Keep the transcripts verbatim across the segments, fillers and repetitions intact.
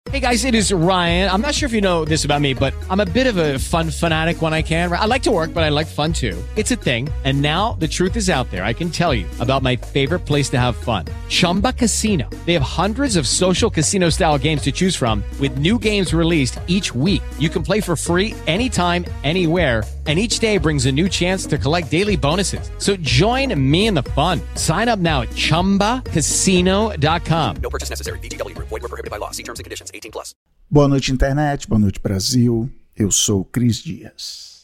Hey guys, it is Ryan. I'm not sure if you know this about me, but I'm a bit of a fun fanatic when I can. I like to work, but I like fun too. It's a thing. And now the truth is out there. I can tell you about my favorite place to have fun. Chumba Casino. They have hundreds of social casino style games to choose from with new games released each week. You can play for free anytime, anywhere. And each day brings a new chance to collect daily bonuses. So join me in the fun. Sign up now at chumba casino dot com. No purchase necessary. V G W. Void where prohibited by law. See terms and conditions. eighteen plus. Boa noite, internet. Boa noite, Brasil. Eu sou o Cris Dias.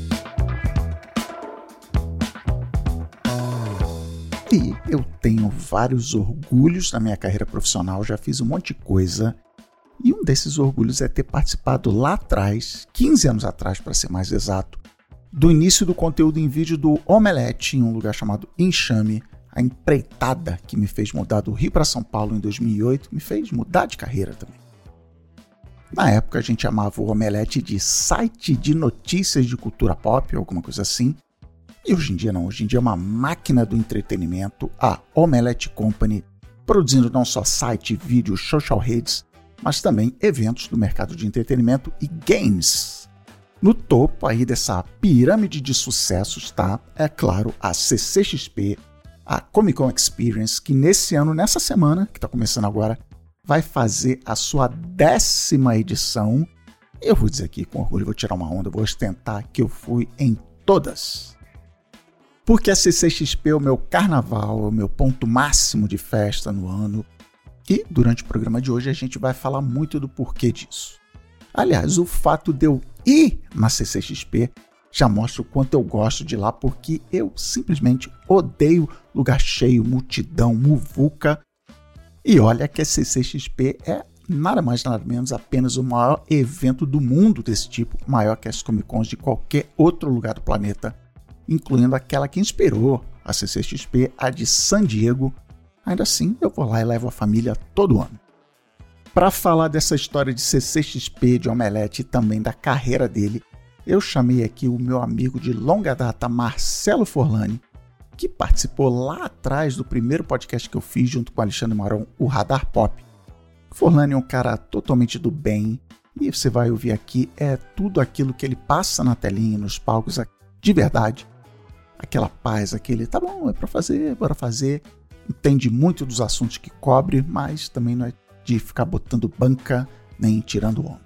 E eu tenho vários orgulhos na minha carreira profissional. Já fiz um monte de coisa. E um desses orgulhos é ter participado lá atrás, quinze anos atrás, para ser mais exato, do início do conteúdo em vídeo do Omelete, em um lugar chamado Enxame, a empreitada que me fez mudar do Rio para São Paulo em dois mil e oito, me fez mudar de carreira também. Na época a gente chamava o Omelete de site de notícias de cultura pop, ou alguma coisa assim, e hoje em dia não, hoje em dia é uma máquina do entretenimento, a Omelete Company, produzindo não só site, vídeo, social redes, mas também eventos do mercado de entretenimento e games. No topo aí dessa pirâmide de sucessos está, é claro, a C C X P, a Comic Con Experience, que nesse ano, nessa semana, que está começando agora, vai fazer a sua décima edição. Eu vou dizer aqui com orgulho, vou tirar uma onda, vou ostentar que eu fui em todas. Porque a C C X P é o meu carnaval, é o meu ponto máximo de festa no ano. E durante o programa de hoje a gente vai falar muito do porquê disso. Aliás, o fato de eu ir na C C X P já mostra o quanto eu gosto de lá, porque eu simplesmente odeio lugar cheio, multidão, muvuca. E olha que a C C X P é nada mais nada menos apenas o maior evento do mundo desse tipo, maior que as Comic Cons de qualquer outro lugar do planeta, incluindo aquela que inspirou a C C X P, a de San Diego. Ainda assim, eu vou lá e levo a família todo ano. Para falar dessa história de C C X P, de Omelete e também da carreira dele, eu chamei aqui o meu amigo de longa data, Marcelo Forlani, que participou lá atrás do primeiro podcast que eu fiz junto com o Alexandre Marão, o Radar Pop. Forlani é um cara totalmente do bem, e você vai ouvir aqui é tudo aquilo que ele passa na telinha, nos palcos, de verdade. Aquela paz, aquele, tá bom, é para fazer, bora fazer. Entende muito dos assuntos que cobre, mas também não é de ficar botando banca nem tirando onda.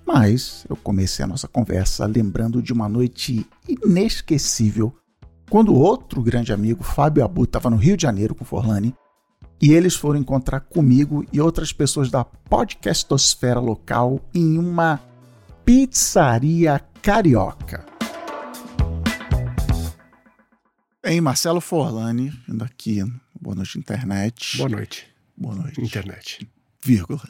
Mas eu comecei a nossa conversa lembrando de uma noite inesquecível, quando outro grande amigo, Fábio Abu, estava no Rio de Janeiro com o Forlani, e eles foram encontrar comigo e outras pessoas da podcastosfera local em uma pizzaria carioca. Bem, Marcelo Forlani, vindo aqui. Boa noite, internet. Boa noite. Boa noite. Internet. Vírgula.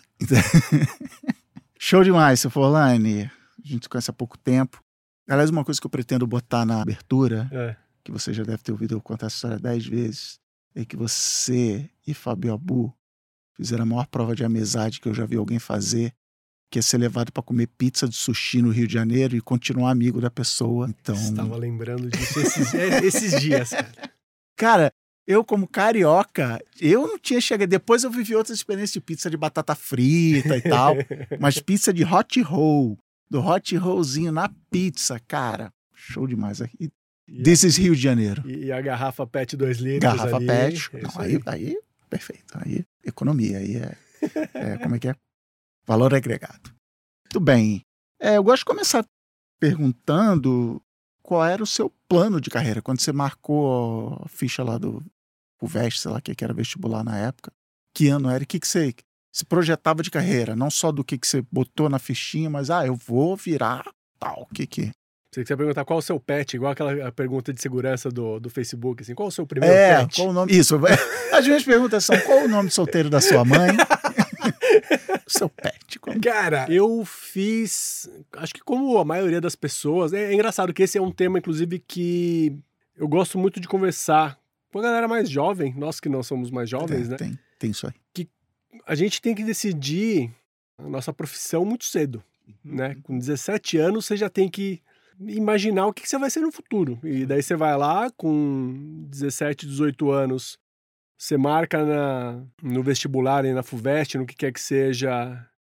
Show demais, seu Forlani. A gente se conhece há pouco tempo. Aliás, uma coisa que eu pretendo botar na abertura, É. que você já deve ter ouvido eu contar essa história dez vezes, é que você e Fábio Abu fizeram a maior prova de amizade que eu já vi alguém fazer, que é ser levado para comer pizza de sushi no Rio de Janeiro e continuar amigo da pessoa. Então, Estava lembrando disso esses, esses dias, cara. Cara, eu como carioca, eu não tinha chegado. Depois eu vivi outras experiências de pizza de batata frita e tal, mas pizza de hot roll, do hot rollzinho na pizza, cara, show demais aqui. This is Rio de Janeiro. E, e a garrafa pet dois litros Garrafa ali. pet. É Não, aí, aí, perfeito. Aí, economia. Aí é, é, como é que é? Valor agregado. Muito bem. É, eu gosto de começar perguntando qual era o seu plano de carreira. Quando você marcou a ficha lá do FUVEST, sei lá, que era vestibular na época, que ano era? E o que, que você se projetava de carreira? Não só do que, que você botou na fichinha, mas, ah, eu vou virar tal, o que que... Você quer perguntar qual é o seu pet, igual aquela pergunta de segurança do, do Facebook, assim, qual é o seu primeiro é, pet? Qual o nome? Isso, as minhas perguntas são, qual o nome solteiro da sua mãe? O seu pet. Qual... Cara, eu fiz, acho que como a maioria das pessoas, é, é engraçado que esse é um tema, inclusive, que eu gosto muito de conversar com a galera mais jovem, nós que não somos mais jovens, é, né? Tem, tem isso aí. Que a gente tem que decidir a nossa profissão muito cedo, né? Com dezessete anos você já tem que imaginar o que você vai ser no futuro. E daí você vai lá com dezessete, dezoito anos, você marca na, no vestibular e na FUVEST, no que quer que seja,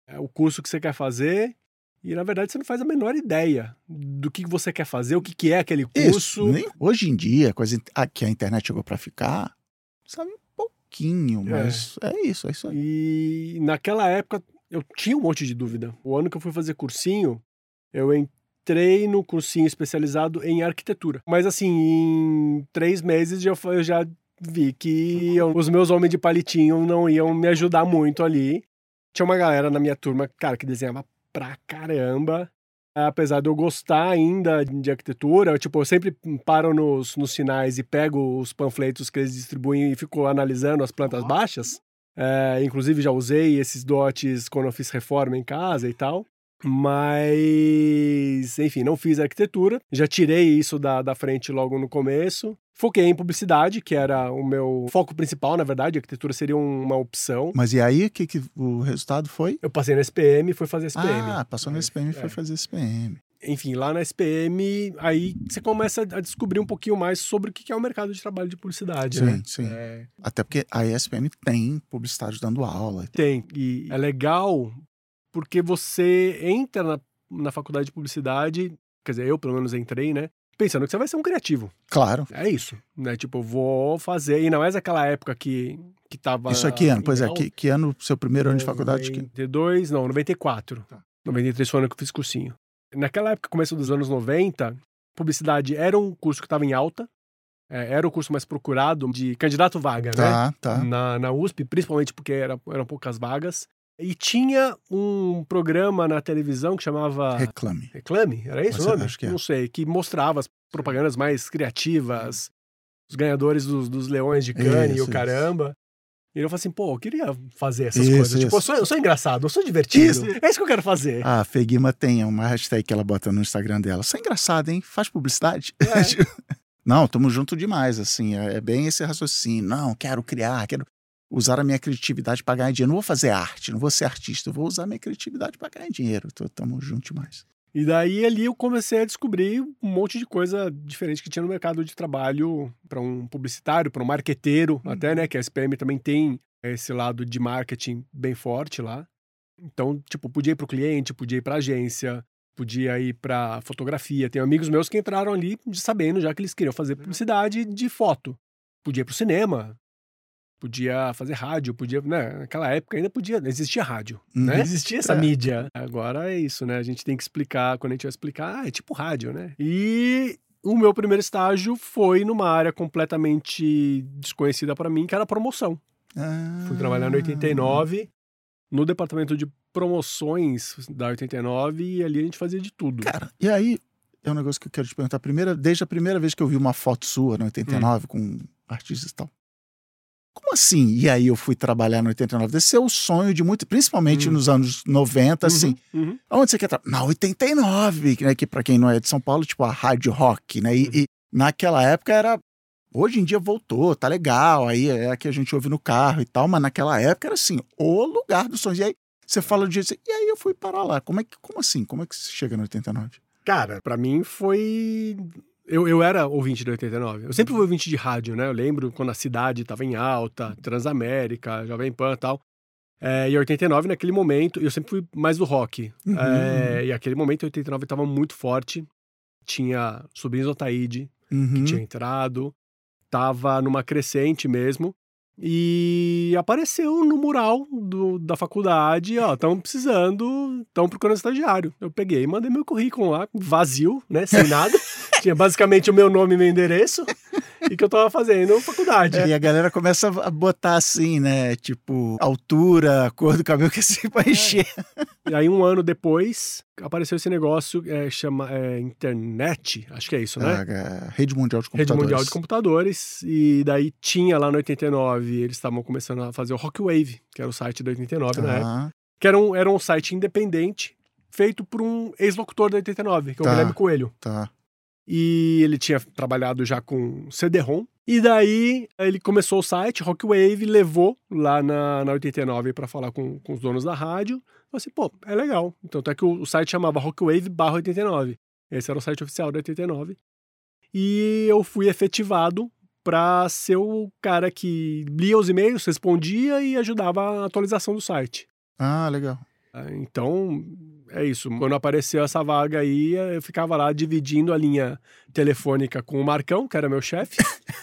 é, o curso que você quer fazer e, na verdade, você não faz a menor ideia do que você quer fazer, o que, que é aquele curso. Isso, nem, hoje em dia, coisa que a internet chegou para ficar, sabe um pouquinho, mas é. é isso, é isso aí. E naquela época eu tinha um monte de dúvida. O ano que eu fui fazer cursinho, eu entrei no cursinho especializado em arquitetura. Mas assim, em três meses eu, eu já vi que eu, os meus homens de palitinho não iam me ajudar muito ali. Tinha uma galera na minha turma, cara, que desenhava pra caramba. Apesar de eu gostar ainda de arquitetura, eu, tipo, eu sempre paro nos, nos sinais e pego os panfletos que eles distribuem e fico analisando as plantas baixas. É, inclusive já usei esses dotes quando eu fiz reforma em casa e tal. Mas, enfim, não fiz arquitetura. Já tirei isso da, da frente logo no começo. Foquei em publicidade, que era o meu foco principal, na verdade. A arquitetura seria uma opção. Mas e aí, que, que o resultado foi? Eu passei na S P M e fui fazer S P M. Ah, passou na S P M e é. foi fazer S P M. Enfim, lá na S P M, aí você começa a descobrir um pouquinho mais sobre o que é o mercado de trabalho de publicidade, sim, né? Sim, sim. É... Até porque a S P M tem publicitários dando aula. Tem, e é legal porque você entra na, na faculdade de publicidade, quer dizer, eu pelo menos entrei, né? Pensando que você vai ser um criativo. Claro. É isso, né? Tipo, vou fazer, e não é aquela época que, que tava... Isso aqui ano, pois é, que, que ano, seu primeiro ano de faculdade? noventa e dois, não, noventa e quatro. Tá. noventa e três foi o ano que eu fiz cursinho. Naquela época, começo dos anos noventa, publicidade era um curso que estava em alta, é, era o curso mais procurado de candidato vaga, tá, né? Tá. Na, na U S P, principalmente porque era, eram poucas vagas. E tinha um programa na televisão que chamava... Reclame. Reclame? Era isso o nome? Acho que é. Não sei, que mostrava as propagandas mais criativas, os ganhadores dos, dos Leões de Cannes e o caramba. Isso. E eu falei assim, pô, eu queria fazer essas isso, coisas. Isso. Tipo, eu sou, eu sou engraçado, eu sou divertido. Isso. É isso que eu quero fazer. Ah, a Feguima tem uma hashtag que ela bota no Instagram dela. Você é engraçado, hein? Faz publicidade. É. Não, tamo junto demais, assim. É bem esse raciocínio. Não, quero criar, quero usar a minha criatividade para ganhar dinheiro. Não vou fazer arte, não vou ser artista. Eu vou usar a minha criatividade para ganhar dinheiro. Tô, tamo junto demais. E daí ali eu comecei a descobrir um monte de coisa diferente que tinha no mercado de trabalho para um publicitário, para um marqueteiro, uhum. até, né? Que a S P M também tem esse lado de marketing bem forte lá. Então, tipo, podia ir para o cliente, podia ir para a agência, podia ir para fotografia. Tem amigos meus que entraram ali sabendo já que eles queriam fazer publicidade de foto. Podia ir para o cinema, podia fazer rádio, podia, né? Naquela época ainda podia, existia rádio, uhum. né? Existia essa é. mídia. Agora é isso, né? A gente tem que explicar, quando a gente vai explicar, ah, é tipo rádio, né? E o meu primeiro estágio foi numa área completamente desconhecida para mim, que era promoção. Ah. Fui trabalhar no oitenta e nove, no departamento de promoções da oitenta e nove, e ali a gente fazia de tudo. Cara, e aí, é um negócio que eu quero te perguntar. Primeira, desde a primeira vez que eu vi uma foto sua no oitenta e nove, hum. com artistas e tal. Como assim? E aí eu fui trabalhar no oitenta e nove. Esse é o sonho de muito, principalmente hum. nos anos noventa, assim. Uhum, uhum. Onde você quer trabalhar? Na oitenta e nove, né? Que pra quem não é de São Paulo, tipo a rádio rock, né? E, uhum. e naquela época era... Hoje em dia voltou, tá legal, aí é a que a gente ouve no carro e tal, mas naquela época era assim, o lugar dos sonhos. E aí você fala de jeito assim, e aí eu fui parar lá. Como é que, como assim? Como é que você chega no oitenta e nove? Cara, pra mim foi... Eu, eu era ouvinte do oitenta e nove. Eu sempre fui ouvinte de rádio, né? Eu lembro quando a cidade tava em alta, Transamérica, Jovem Pan e tal. É, e oitenta e nove, naquele momento, eu sempre fui mais do rock. Uhum. É, e aquele momento, oitenta e nove tava muito forte. Tinha Sobrinhos do Ataíde, uhum. que tinha entrado. Tava numa crescente mesmo, e apareceu no mural do, da faculdade, ó, estão precisando, estão procurando estagiário. Eu peguei e mandei meu currículo lá, vazio, né, sem nada. Tinha basicamente o meu nome e meu endereço, e que eu tava fazendo faculdade. É, e a galera começa a botar assim, né, tipo, altura, cor do cabelo, que assim, pra encher. É. E aí, um ano depois, apareceu esse negócio, é, chama é, internet, acho que é isso, né? Ah, Rede Mundial de Computadores. Rede Mundial de Computadores, e daí tinha lá no oitenta e nove, eles estavam começando a fazer o Rockwave, que era o site da oitenta e nove, ah. na época, que era um, era um site independente, feito por um ex-locutor da oitenta e nove, que é o tá, Guilherme Coelho. Tá. E ele tinha trabalhado já com C D-ROM. E daí ele começou o site, Rockwave, levou lá na, na oitenta e nove para falar com, com os donos da rádio. Falei assim, pô, é legal. Então até que o, o site chamava Rockwave barra oitenta e nove. Esse era o site oficial da oitenta e nove. E eu fui efetivado para ser o cara que lia os e-mails, respondia e ajudava a atualização do site. Ah, legal. Então, é isso. Quando apareceu essa vaga aí, eu ficava lá dividindo a linha telefônica com o Marcão, que era meu chefe.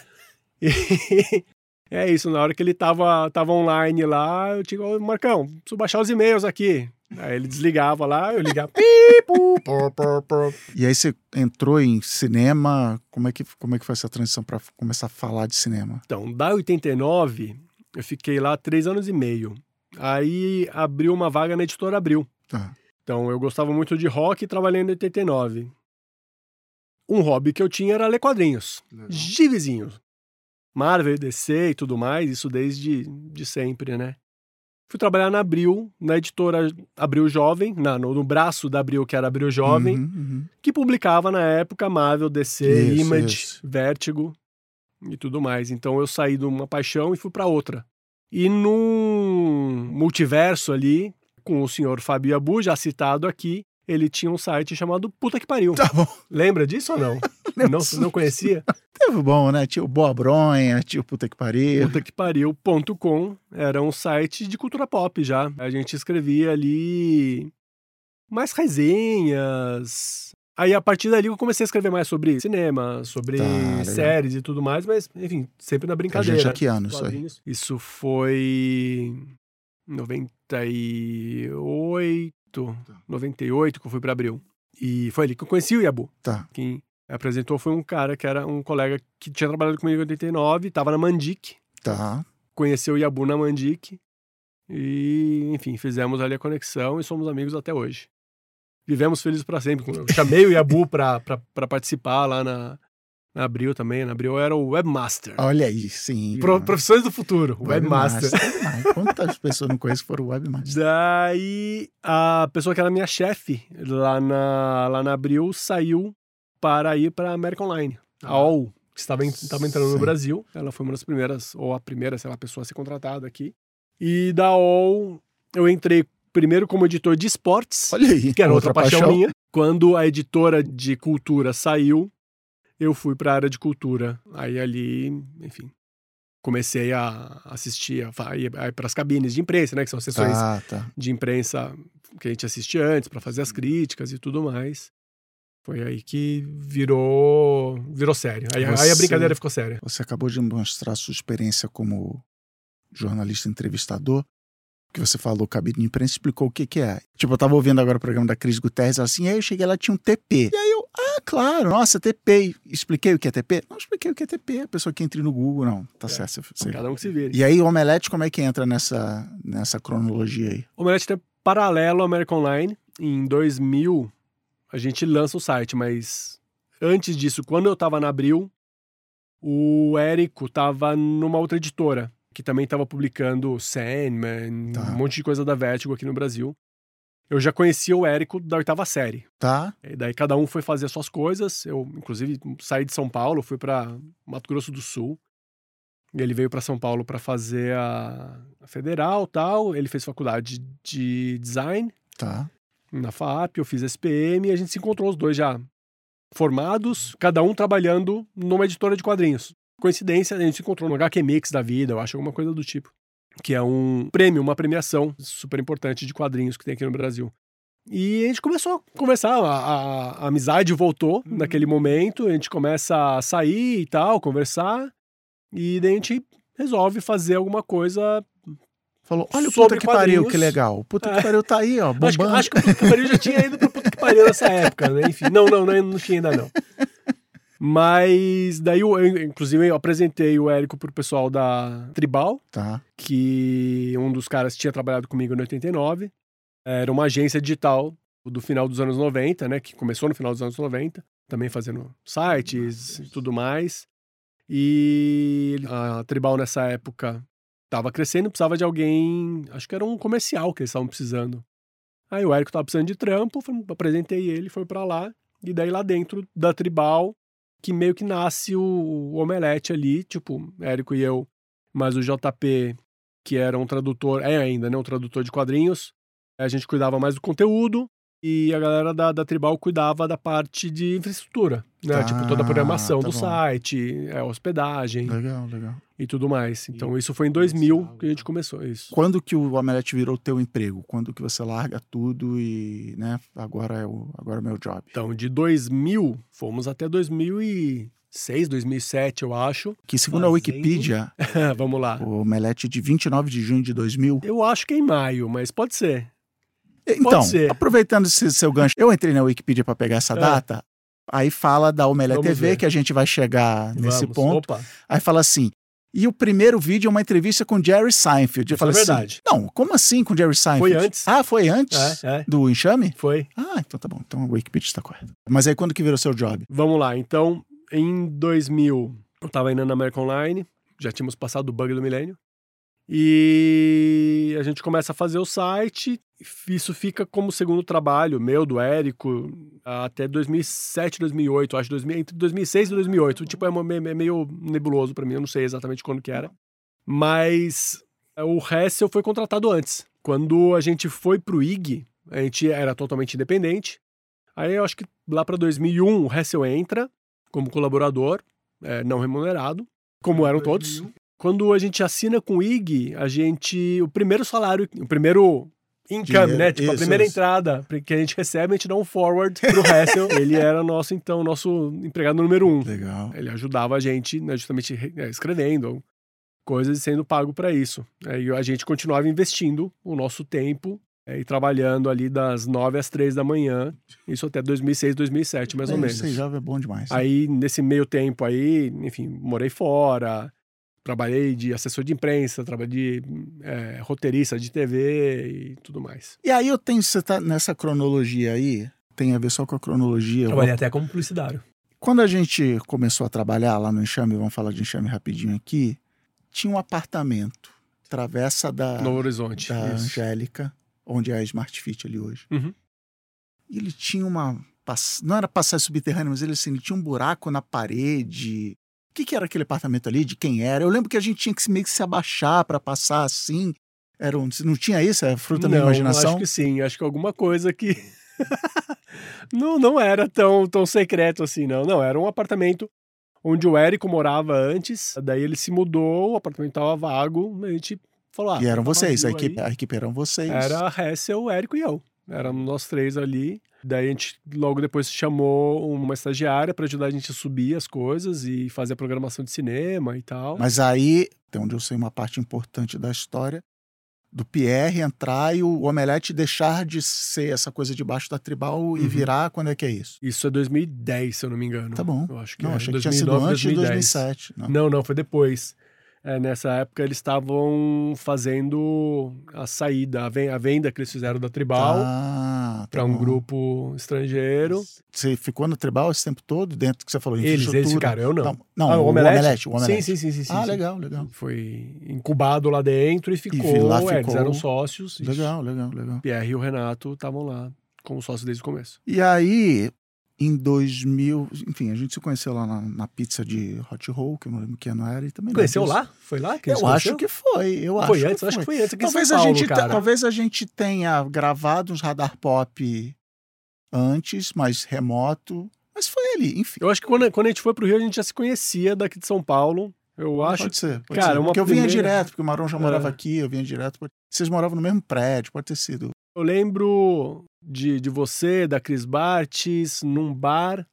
E é isso, na hora que ele tava, tava online lá, eu tinha, ô, Marcão, preciso baixar os e-mails aqui. Aí ele desligava lá, eu ligava. E aí você entrou em cinema, como é que, como é que foi essa transição para começar a falar de cinema? Então, da oitenta e nove, eu fiquei lá três anos e meio. Aí abriu uma vaga na Editora Abril. Tá. Então, eu gostava muito de rock e trabalhei em oitenta e nove. Um hobby que eu tinha era ler quadrinhos. Legal. Givezinhos. Marvel, D C e tudo mais, isso desde de sempre, né? Fui trabalhar na Abril, na editora Abril Jovem, na, no, no braço da Abril, que era Abril Jovem, Uhum, uhum. que publicava na época Marvel, D C, Isso, Image, isso. Vertigo e tudo mais. Então eu saí de uma paixão e fui para outra. E num multiverso ali, com o senhor Fábio Yabu, já citado aqui, ele tinha um site chamado Puta Que Pariu. Tá bom. Lembra disso ou não? não, não conhecia? Teve bom, né? Tinha o Boa Bronha, tinha o Puta Que Pariu. puta que pariu ponto com era um site de cultura pop já. A gente escrevia ali mais resenhas. Aí, a partir dali, eu comecei a escrever mais sobre cinema, sobre Tá, séries e tudo mais, mas, enfim, sempre na A brincadeira. gente, há que ano isso aí? Isso foi noventa e oito, noventa e oito que eu fui para Abril. E foi ali que eu conheci o Yabu. Tá. Quem apresentou foi um cara que era um colega que tinha trabalhado comigo em oitenta e nove, estava na Mandic. Tá. Conheceu o Yabu na Mandic. E, enfim, fizemos ali a conexão e somos amigos até hoje. Vivemos felizes para sempre. Eu chamei o Yabu para participar lá na, na Abril também. Na Abril eu era o Webmaster. Olha aí, sim. Pro, profissões do futuro, Webmaster. Webmaster. Quantas pessoas não conhecem foram Webmaster? Daí, a pessoa que era minha chefe lá na, lá na Abril saiu para ir para a American Online. A O L, que estava, estava entrando Sim. no Brasil. Ela foi uma das primeiras, ou a primeira, sei lá, pessoa a ser contratada aqui. E da O L, eu entrei primeiro como editor de esportes, Olha aí. que era outra, outra paixão, paixão minha. Quando a editora de cultura saiu, eu fui para a área de cultura. Aí ali, enfim, comecei a assistir, a ir para as cabines de imprensa, né? Que são sessões ah, tá. de imprensa que a gente assistia antes para fazer as críticas e tudo mais. Foi aí que virou, virou sério. Aí, Você, aí a brincadeira ficou séria. Você acabou de mostrar a sua experiência como jornalista entrevistador, que você falou cabine de imprensa, explicou o que que é. Tipo, eu tava ouvindo agora o programa da Cris Guterres, assim, aí eu cheguei lá, tinha um T P. E aí eu, ah, claro, nossa, T P. Expliquei o que é T P? Não expliquei o que é T P. A pessoa que entra no Google, não. Tá é. certo. Você... Cada um que se vire. E aí o Omelete, como é que entra nessa, nessa cronologia aí? O Omelete tem paralelo ao American Online. Em dois mil, a gente lança o site, mas antes disso, quando eu tava na Abril, o Érico tava numa outra editora, que também estava publicando Sandman, tá. um monte de coisa da Vertigo aqui no Brasil. Eu já conhecia o Érico da oitava série. Tá. E daí cada um foi fazer as suas coisas. Eu, inclusive, saí de São Paulo, fui para Mato Grosso do Sul. E ele veio para São Paulo para fazer a, a Federal e tal. Ele fez faculdade de design. Tá. Na F A A P, eu fiz S P M e a gente se encontrou os dois já formados, cada um trabalhando numa editora de quadrinhos. Coincidência, a gente se encontrou no H Q Mix da vida, eu acho, alguma coisa do tipo. Que é um prêmio, uma premiação super importante de quadrinhos que tem aqui no Brasil. E a gente começou a conversar, a, a, a amizade voltou uhum. naquele momento, a gente começa a sair e tal, conversar, e daí a gente resolve fazer alguma coisa. Falou, olha o Puta Que Pariu, que legal. Puta é. Que Pariu tá aí, ó, bombando. Acho que, acho que o Puta Que Pariu já tinha ido pro Puta Que Pariu nessa época, né? Enfim, não, não, não, não tinha ainda não. Mas daí, eu, inclusive, eu apresentei o Érico pro pessoal da Tribal, tá. que um dos caras tinha trabalhado comigo em oitenta e nove. Era uma agência digital do final dos anos noventa, né? Que começou no final dos anos noventa, também fazendo sites e tudo mais. E a Tribal, nessa época, estava crescendo, precisava de alguém, acho que era um comercial que eles estavam precisando. Aí o Érico estava precisando de trampo, apresentei ele, foi para lá. E daí lá dentro da Tribal, que meio que nasce o, o Omelete ali, tipo, Érico e eu, mas o J P, que era um tradutor, é ainda, né, um tradutor de quadrinhos, a gente cuidava mais do conteúdo, e a galera da, da Tribal cuidava da parte de infraestrutura, né? Ah, tipo, toda a programação tá do bom. site, é, hospedagem Legal, legal. e tudo mais. Então, isso foi em dois mil que a gente começou isso. Quando que o Omelete virou teu emprego? Quando que você larga tudo e, né, agora é o, agora é o meu job? Então, de dois mil, fomos até dois mil e seis, dois mil e sete, eu acho. Que segundo a Wikipedia, Vamos lá. o Omelete de vinte e nove de junho de dois mil. Eu acho que é em maio, mas pode ser. Então, ser. aproveitando esse seu gancho, eu entrei na Wikipedia para pegar essa É. data, aí fala da Omelete Vamos T V, ver. que a gente vai chegar nesse Vamos. ponto. Opa. Aí fala assim, e o primeiro vídeo é uma entrevista com Jerry Seinfeld. Eu Isso falei é verdade. assim, não, como assim com Jerry Seinfeld? Foi antes. Ah, foi antes É, é. do Enxame? Foi. Ah, então tá bom, então a Wikipedia está correta. Mas aí quando que virou seu job? Vamos lá. Então, em dois mil, eu tava indo na American Online, já tínhamos passado o bug do milênio. E a gente começa a fazer o site. Isso fica como segundo trabalho meu, do Érico, até dois mil e sete, dois mil e oito, acho, dois mil, entre dois mil e seis e dois mil e oito. Tipo, é meio, é meio nebuloso pra mim, eu não sei exatamente quando que era. Mas o Hessel foi contratado antes. Quando a gente foi pro I G, a gente era totalmente independente. Aí eu acho que lá pra dois mil e um o Hessel entra como colaborador, é, não remunerado, como eram todos. Quando a gente assina com o I G, a gente... O primeiro salário, o primeiro income, Dinheiro, né? Tipo, isso, a primeira isso. entrada que a gente recebe, a gente dá um forward pro Hessel. Ele era nosso, então, nosso empregado número um. Legal. Ele ajudava a gente, né, justamente é, escrevendo coisas e sendo pago para isso. É, e a gente continuava investindo o nosso tempo é, e trabalhando ali das nove às três da manhã. Isso até dois mil e seis, dois mil e sete, mais ou menos. Ser jovem é bom demais. né? Aí, nesse meio tempo aí, enfim, morei fora... Trabalhei de assessor de imprensa, trabalhei de é, roteirista de T V e tudo mais. E aí eu tenho, você tá nessa cronologia aí, tem a ver só com a cronologia. eu vou- até como publicitário. Quando a gente começou a trabalhar lá no Enxame, vamos falar de Enxame rapidinho aqui, tinha um apartamento, travessa da, Novo Horizonte. da isso. Angélica, onde é a Smart Fit ali hoje. Uhum. E ele tinha uma, pass- não era passagem subterrânea, mas ele, assim, ele tinha um buraco na parede. O que, que era aquele apartamento ali? De quem era? Eu lembro que a gente tinha que se- meio que se abaixar para passar assim. Era um, não tinha isso? É fruto da minha Não, imaginação? acho que sim. Acho que alguma coisa que... não, não era tão, tão secreto assim, não. Não, era um apartamento onde o Érico morava antes. Daí ele se mudou, o apartamento estava vago. A gente falou, ah... E eram tá vocês, a vazio equipe, aí. a equipe eram vocês. Era a Hessel, o Érico e eu. Éramos nós três ali. Daí a gente logo depois chamou uma estagiária para ajudar a gente a subir as coisas e fazer a programação de cinema e tal. Mas aí, até onde eu sei uma parte importante da história, do Pierre entrar e o Omelete deixar de ser essa coisa debaixo da Tribal e Uhum. virar, quando é que é isso? Isso é dois mil e dez, se eu não me engano. Tá bom. Eu acho que Não, é. achei que tinha dois mil e sido nove, antes de dois mil e dez. sete. Não. Não, não, foi depois. É, nessa época eles estavam fazendo a saída, a ven- a venda que eles fizeram da Tribal Ah, tá para um bom. grupo estrangeiro. Você ficou no Tribal esse tempo todo, dentro do que você falou? Eles, eles infraestrutura? ficaram, eu não. Não, não, Ah, o Omelete. o Omelete. Sim, sim, sim, sim. Ah, sim. legal, legal. Foi incubado lá dentro e ficou. vi- lá é, eles ficou. eram sócios. isso. Legal, legal, legal. Pierre e o Renato estavam lá como sócios desde o começo. E aí, em dois mil, enfim, a gente se conheceu lá na, na pizza de Hot Roll, que eu não lembro que ano era, e também Conheceu lembro disso. lá? Foi lá que eles Eu acho conheceram? que foi, eu acho Foi que antes, acho que foi antes aqui em talvez São a Paulo, gente te- cara. talvez a gente tenha gravado uns radar pop antes, mais remoto, mas foi ali, enfim. Eu acho que quando, quando a gente foi pro Rio, a gente já se conhecia daqui de São Paulo. Eu acho. Pode ser, pode cara, ser. uma Porque eu vinha primeira- direto, porque o Marão já morava É. aqui, eu vinha direto. pode- Vocês moravam no mesmo prédio, pode ter sido. Eu lembro de, de você, da Cris Bartes, num bar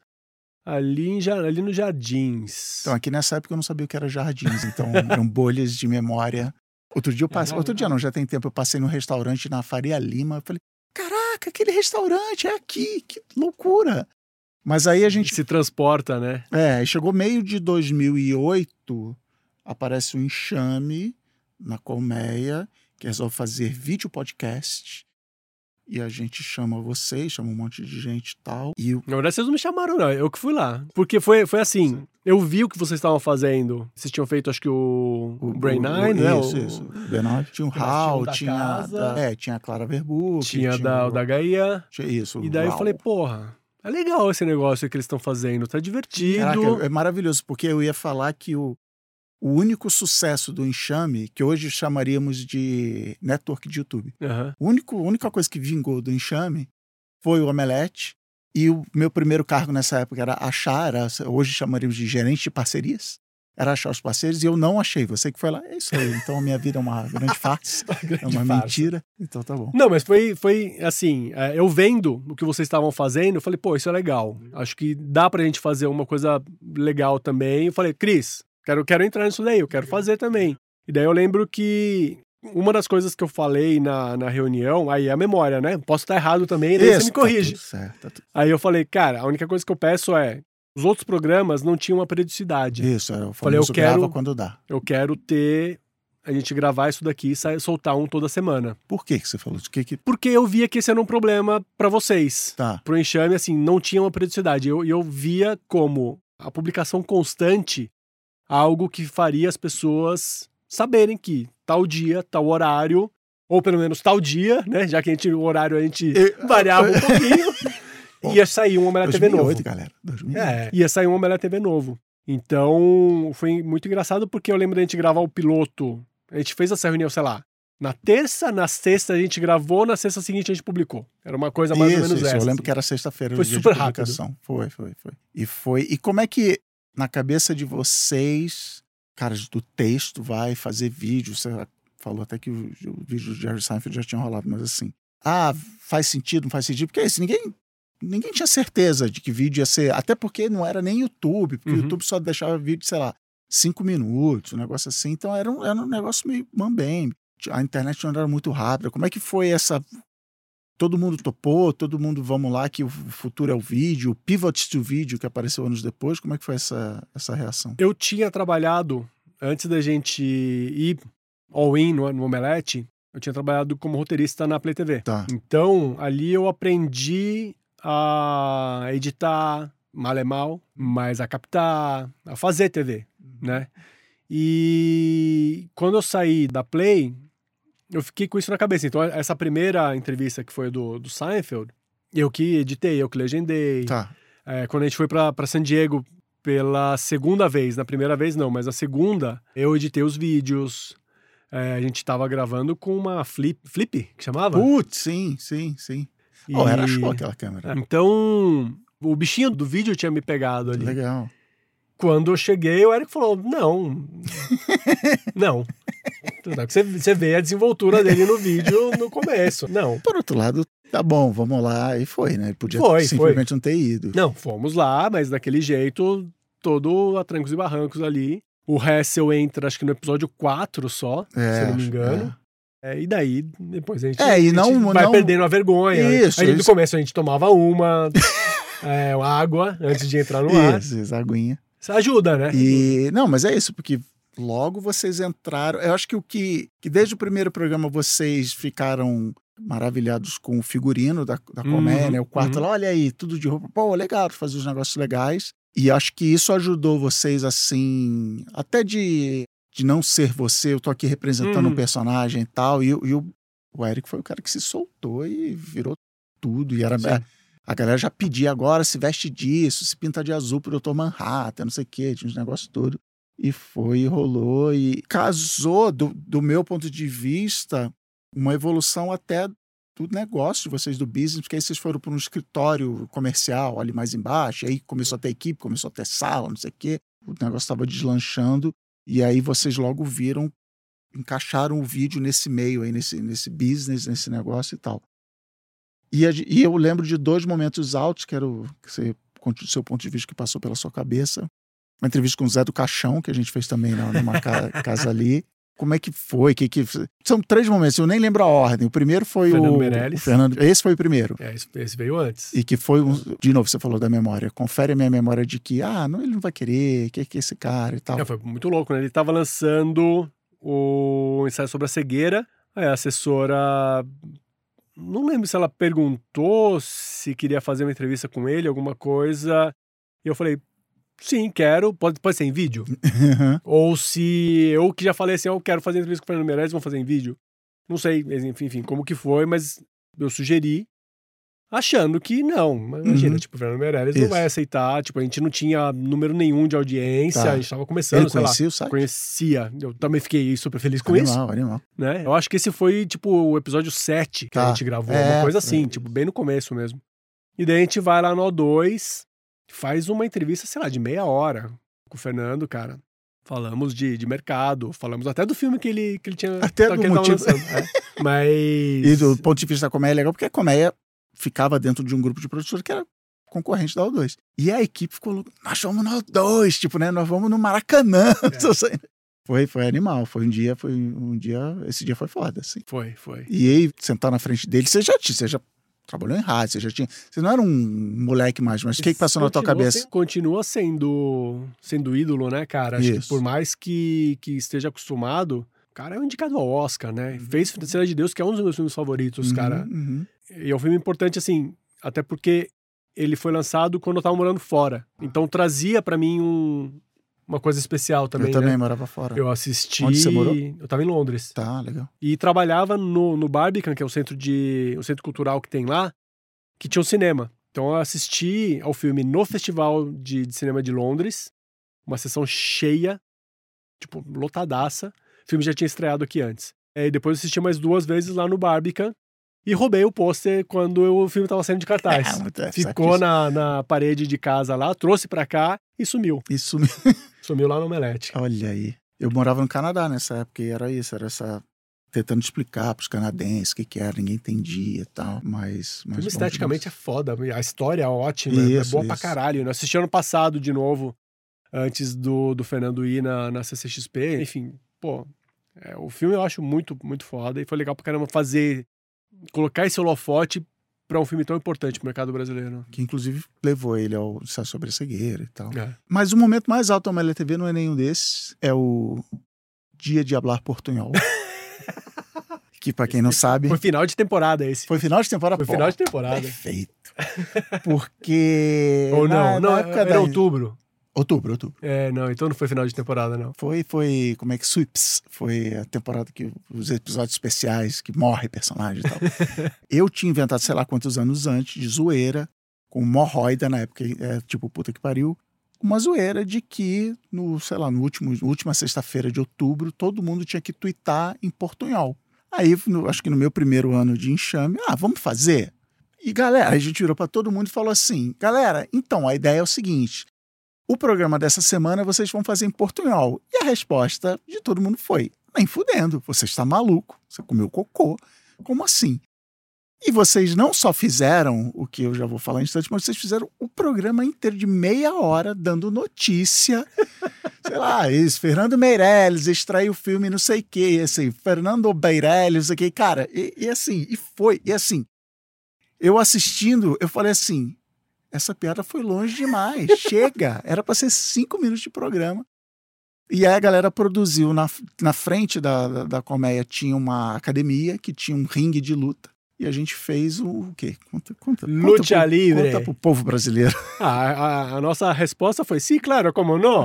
ali, em, Ja- ali no Jardins. Então, aqui nessa época eu não sabia o que era jardins, então eram bolhas de memória. Outro dia eu passei, outro dia não, já tem tempo, eu passei num restaurante na Faria Lima, eu falei, caraca, aquele restaurante é aqui, que loucura. Mas aí a gente, Se transporta, né? é, aí chegou meio de dois mil e oito, aparece o Enxame na Colmeia, que resolve fazer vídeo podcast, e a gente chama vocês, chama um monte de gente e tal, e o Na verdade, vocês não me chamaram, não. Eu que fui lá. Porque foi, foi assim, eu vi o que vocês estavam fazendo. Vocês tinham feito, acho que o, o Brain Nine, né? Isso, O- isso. B nove. Tinha o Tinha Hal, o da tinha, casa. da- é, tinha a Clara Verbuck. Tinha da, o, o da Gaia. tinha isso. E daí eu Raul. falei, porra, é legal esse negócio que eles estão fazendo. Tá divertido. Caraca, é maravilhoso, porque eu ia falar que o, o único sucesso do Enxame, que hoje chamaríamos de network de YouTube, Aham. o único, a única coisa que vingou do Enxame foi o Omelete. E o meu primeiro cargo nessa época era achar, era, hoje chamaríamos de gerente de parcerias. Era achar os parceiros e eu não achei. Você que foi lá, é isso aí. Então a minha vida é uma grande farsa, uma grande é uma farsa. Mentira. Então tá bom. Não, mas foi, foi assim, eu vendo o que vocês estavam fazendo, eu falei, pô, isso é legal. Acho que dá pra gente fazer uma coisa legal também. Eu falei, Cris, quero, quero entrar nisso daí, eu quero fazer também. E daí eu lembro que uma das coisas que eu falei na, na reunião, aí é a memória, né? Posso estar errado também, daí isso, você me corrige. Tá tudo certo, tá tudo... Aí eu falei, cara, a única coisa que eu peço é, os outros programas não tinham uma periodicidade. Isso, eu falei, eu quero, grava quando dá. Eu quero ter, a gente gravar isso daqui e soltar um toda semana. Por que que você falou? De que que... Porque eu via que esse era um problema pra vocês. Tá. Pro Enxame, assim, não tinha uma periodicidade. E eu, eu via como a publicação constante algo que faria as pessoas saberem que tal dia, tal horário, ou pelo menos tal dia, né? Já que a gente, o horário a gente eu, variava um pouquinho, Pô, ia sair um Omelete T V novo. Galera. dois mil e oito. É, ia sair um Omelete T V novo. Então, foi muito engraçado porque eu lembro da gente gravar o piloto. A gente fez essa reunião, sei lá, na terça, na sexta a gente gravou, na sexta seguinte a gente publicou. Era uma coisa mais isso, ou menos isso. essa. Eu lembro que era sexta-feira. Foi super rápido. Foi, foi, foi. E foi. E como é que, na cabeça de vocês, caras do texto, vai fazer vídeo? Você falou até que o, o vídeo do Jerry Seinfeld já tinha rolado, mas assim, ah, faz sentido, não faz sentido? Porque é isso, ninguém, ninguém tinha certeza de que vídeo ia ser, até porque não era nem YouTube, porque o uhum. YouTube só deixava vídeo, sei lá, cinco minutos, um negócio assim, então era um, era um negócio meio mambembe. A internet não era muito rápida. Como é que foi essa... Todo mundo topou, todo mundo, vamos lá, que o futuro é o vídeo, o pivot to vídeo que apareceu anos depois, como é que foi essa, essa reação? Eu tinha trabalhado, antes da gente ir all-in no, no Omelete, eu tinha trabalhado como roteirista na Play T V. Tá. Então, ali eu aprendi a editar, mal é mal, mas a captar, a fazer T V, né? E quando eu saí da Play, eu fiquei com isso na cabeça. Então, essa primeira entrevista que foi do, do Seinfeld, eu que editei, eu que legendei. Tá. É, quando a gente foi pra, pra San Diego pela segunda vez, na primeira vez não, mas a segunda, eu editei os vídeos. É, a gente tava gravando com uma flip, flip que chamava? Putz, sim, sim, sim. E... Oh, era show aquela câmera. Então, o bichinho do vídeo tinha me pegado ali. Legal. Quando eu cheguei, o Eric falou, não, não. Você, você vê a desenvoltura dele no vídeo no começo, não. Por outro lado, tá bom, vamos lá, e foi, né? Ele podia foi, simplesmente foi. não ter ido. Não, fomos lá, mas daquele jeito, todo a trancos e barrancos ali. O Hassel entra, acho que no episódio quatro só, é, se eu não me engano. É. É, e daí, depois a gente, é, e não, a gente vai não... perdendo a vergonha. Isso, a gente, isso. No começo a gente tomava uma, é, água, antes de entrar no ar. Isso, isso, aguinha. Isso ajuda, né? E, não, mas é isso, porque logo vocês entraram... Eu acho que o que, que desde o primeiro programa vocês ficaram maravilhados com o figurino da, da comédia, uhum, né? O quarto uhum. lá, olha aí, tudo de roupa. Pô, legal, fazer os negócios legais. E acho que isso ajudou vocês, assim, até de, de não ser você, eu tô aqui representando uhum. um personagem e tal. E, e o, o Eric foi o cara que se soltou e virou tudo. E era... A, a galera já pedia agora, se veste disso, se pinta de azul pro doutor Manhattan, não sei o quê, tinha uns negócios todos. E foi, rolou, e casou, do, do meu ponto de vista, uma evolução até do negócio de vocês, do business, porque aí vocês foram para um escritório comercial ali mais embaixo, aí começou a ter equipe, começou a ter sala, não sei o quê, o negócio estava deslanchando, e aí vocês logo viram, encaixaram o vídeo nesse meio aí, nesse, nesse business, nesse negócio e tal. E, a, e eu lembro de dois momentos altos, que era o que você, do seu ponto de vista, que passou pela sua cabeça. Uma entrevista com o Zé do Caixão, que a gente fez também numa casa ali. Como é que foi? Que, que... São três momentos, eu nem lembro a ordem. O primeiro foi Fernando o... Meirelles. o Fernando Esse foi o primeiro. É, esse veio antes. E que foi, um... de novo, você falou da memória. Confere a minha memória de que, ah, não, ele não vai querer, que é que é esse cara e tal. É, foi muito louco, né? Ele estava lançando o ensaio sobre a cegueira. Aí a assessora... Não lembro se ela perguntou se queria fazer uma entrevista com ele, alguma coisa. E eu falei, sim, quero. Pode, pode ser em vídeo? Uhum. Ou se eu que já falei assim, eu quero fazer entrevista com o Fernando Meirelles, vamos fazer em vídeo? Não sei, enfim, enfim, como que foi, mas eu sugeri, achando que não. Imagina, uhum. tipo, o Fernando Meirelles Isso. não vai aceitar. Tipo, a gente não tinha número nenhum de audiência, tá. A gente tava começando, Ele sei conhecia lá. o site? Conhecia. Eu também fiquei super feliz com animal, isso. Animal, né? Eu acho que esse foi, tipo, o episódio sete que tá. a gente gravou, é, uma coisa assim, é. tipo, bem no começo mesmo. E daí a gente vai lá no O dois, faz uma entrevista, sei lá, de meia hora com o Fernando, cara. Falamos de, de mercado, falamos até do filme que ele, que ele tinha... Até do que ele tava motivo. lançando, é. Mas... E do ponto de vista da Colmeia é legal, porque a Colmeia ficava dentro de um grupo de produtores que era concorrente da O dois. E a equipe ficou louca, nós vamos no O dois, tipo, né? Nós vamos no Maracanã. É. Foi, foi animal. Foi um dia, foi um dia... Esse dia foi foda, assim. Foi, foi. E aí, sentar na frente dele, você já tinha... Você já trabalhou em rádio, você já tinha... Você não era um moleque mais, mas o que, que passou na tua cabeça? Sendo, continua sendo, sendo ídolo, né, cara? Acho Isso. que por mais que, que esteja acostumado, o cara é um indicado ao Oscar, né? Fez Cidade de Deus, que é um dos meus filmes favoritos, Uhum, cara. uhum. E é um filme importante, assim, até porque ele foi lançado quando eu tava morando fora. Então trazia pra mim um, uma coisa especial também, Eu também né? morava fora. Eu assisti... Onde você morou? Eu tava em Londres. Tá, legal. E trabalhava no, no Barbican, que é o centro, de, o centro cultural que tem lá, que tinha um cinema. Então eu assisti ao filme no Festival de, de Cinema de Londres, uma sessão cheia, tipo, lotadaça. O filme já tinha estreado aqui antes. E depois eu assisti mais duas vezes lá no Barbican e roubei o pôster quando eu, o filme estava saindo de cartaz. É, Ficou na, na parede de casa lá, trouxe pra cá e sumiu. Isso. Sumiu lá no Omelete. Olha aí. Eu morava no Canadá nessa época e era isso, era essa... Tentando explicar pros canadenses o que que era, ninguém entendia e tal, mas... O filme esteticamente é foda, a história é ótima, isso, é boa isso. pra caralho. Eu assisti ano passado de novo, antes do, do Fernando ir na, na C C X P, enfim, pô, é, o filme eu acho muito, muito foda e foi legal pra caramba fazer, colocar esse holofote pra um filme tão importante pro mercado brasileiro. Que inclusive levou ele ao ensaio sobre a cegueira e tal. É. Mas o momento mais alto da Amélia T V não é nenhum desses, é o Dia de Hablar Portunhol. Que pra quem não sabe... Foi final de temporada esse. Foi final de temporada? Foi Pô, final de temporada. Perfeito. Porque... Ou não, na, não, na época era da... outubro. Outubro, outubro. É, não, então não foi final de temporada, não. Foi, foi, como é que, Sweeps. Foi a temporada que, os episódios especiais, que morre personagem e tal. Eu tinha inventado, sei lá quantos anos antes, de zoeira, com hemorroida, na época, é, tipo, puta que pariu, uma zoeira de que, no, sei lá, no último, última sexta-feira de outubro, todo mundo tinha que tuitar em portunhol. Aí, no, acho que no meu primeiro ano de enxame, ah, vamos fazer? E galera, a gente virou pra todo mundo e falou assim, galera, então, a ideia é o seguinte, o programa dessa semana vocês vão fazer em portunhol. E a resposta de todo mundo foi, nem fudendo, você está maluco, você comeu cocô, como assim? E vocês não só fizeram o que eu já vou falar em instantes, mas vocês fizeram o programa inteiro de meia hora dando notícia. Sei lá, isso, Fernando Meirelles extraiu o filme não sei o quê, assim, Fernando Meirelles, não sei o quê. Cara, e, e assim, e foi, e assim, eu assistindo, eu falei assim, essa piada foi longe demais, chega, era para ser cinco minutos de programa. E aí a galera produziu, na, na frente da, da, da colmeia tinha uma academia que tinha um ringue de luta. E a gente fez o, o quê? Conta, conta, Luta conta pro, livre. Conta pro povo brasileiro. Ah, a, a nossa resposta foi, sim, claro, como não?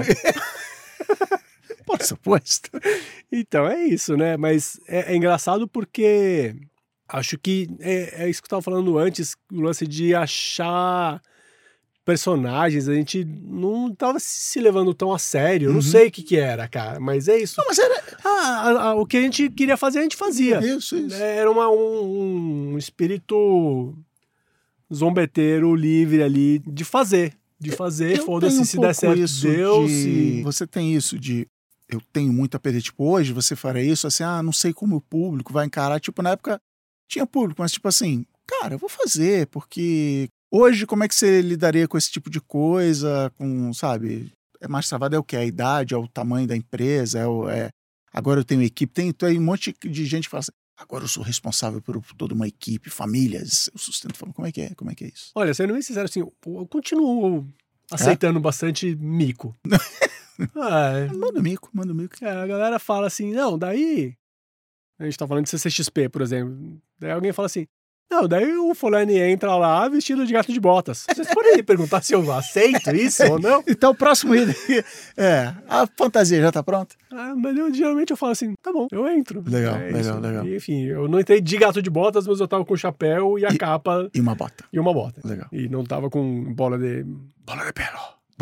Por suposto. Então é isso, né? Mas é, é engraçado porque acho que é, é isso que eu estava falando antes, o lance de achar personagens, a gente não tava se levando tão a sério, eu Uhum. não sei o que que era, cara, mas é isso. Não, mas era... Ah, a- a- o que a gente queria fazer, a gente fazia. Isso, isso. Era uma, um, um espírito zombeteiro livre ali de fazer. De fazer, Eu foda-se, tenho um se der pouco certo, isso Deus. de... E... Você tem isso de... Eu tenho muito a perder. Tipo, hoje você faria isso assim, ah, não sei como o público vai encarar. Tipo, na época tinha público, mas tipo assim, cara, eu vou fazer, porque hoje como é que você lidaria com esse tipo de coisa, com, sabe, é mais travado, é o que? É a idade, é o tamanho da empresa, é o... É... Agora eu tenho equipe, tem, tem um monte de gente que fala assim, agora eu sou responsável por toda uma equipe, famílias, eu sustento. Como é que é? Como é que é isso? Olha, sendo bem sincero, assim, eu continuo aceitando bastante mico. Ah, Manda o mico, manda o mico. é, a galera fala assim, não, daí... A gente tá falando de C C X P, por exemplo. Daí alguém fala assim, não, daí o fulano entra lá vestido de gato de botas. Vocês podem me perguntar se eu aceito isso ou não? Então o próximo item é, a fantasia já tá pronta? Ah, mas eu, geralmente eu falo assim, tá bom, eu entro. Legal, É legal, isso. legal. E, enfim, eu não entrei de gato de botas, mas eu tava com o chapéu e a E- capa E uma bota. e uma bota. Legal. E não tava com bola de... Bola de pelo.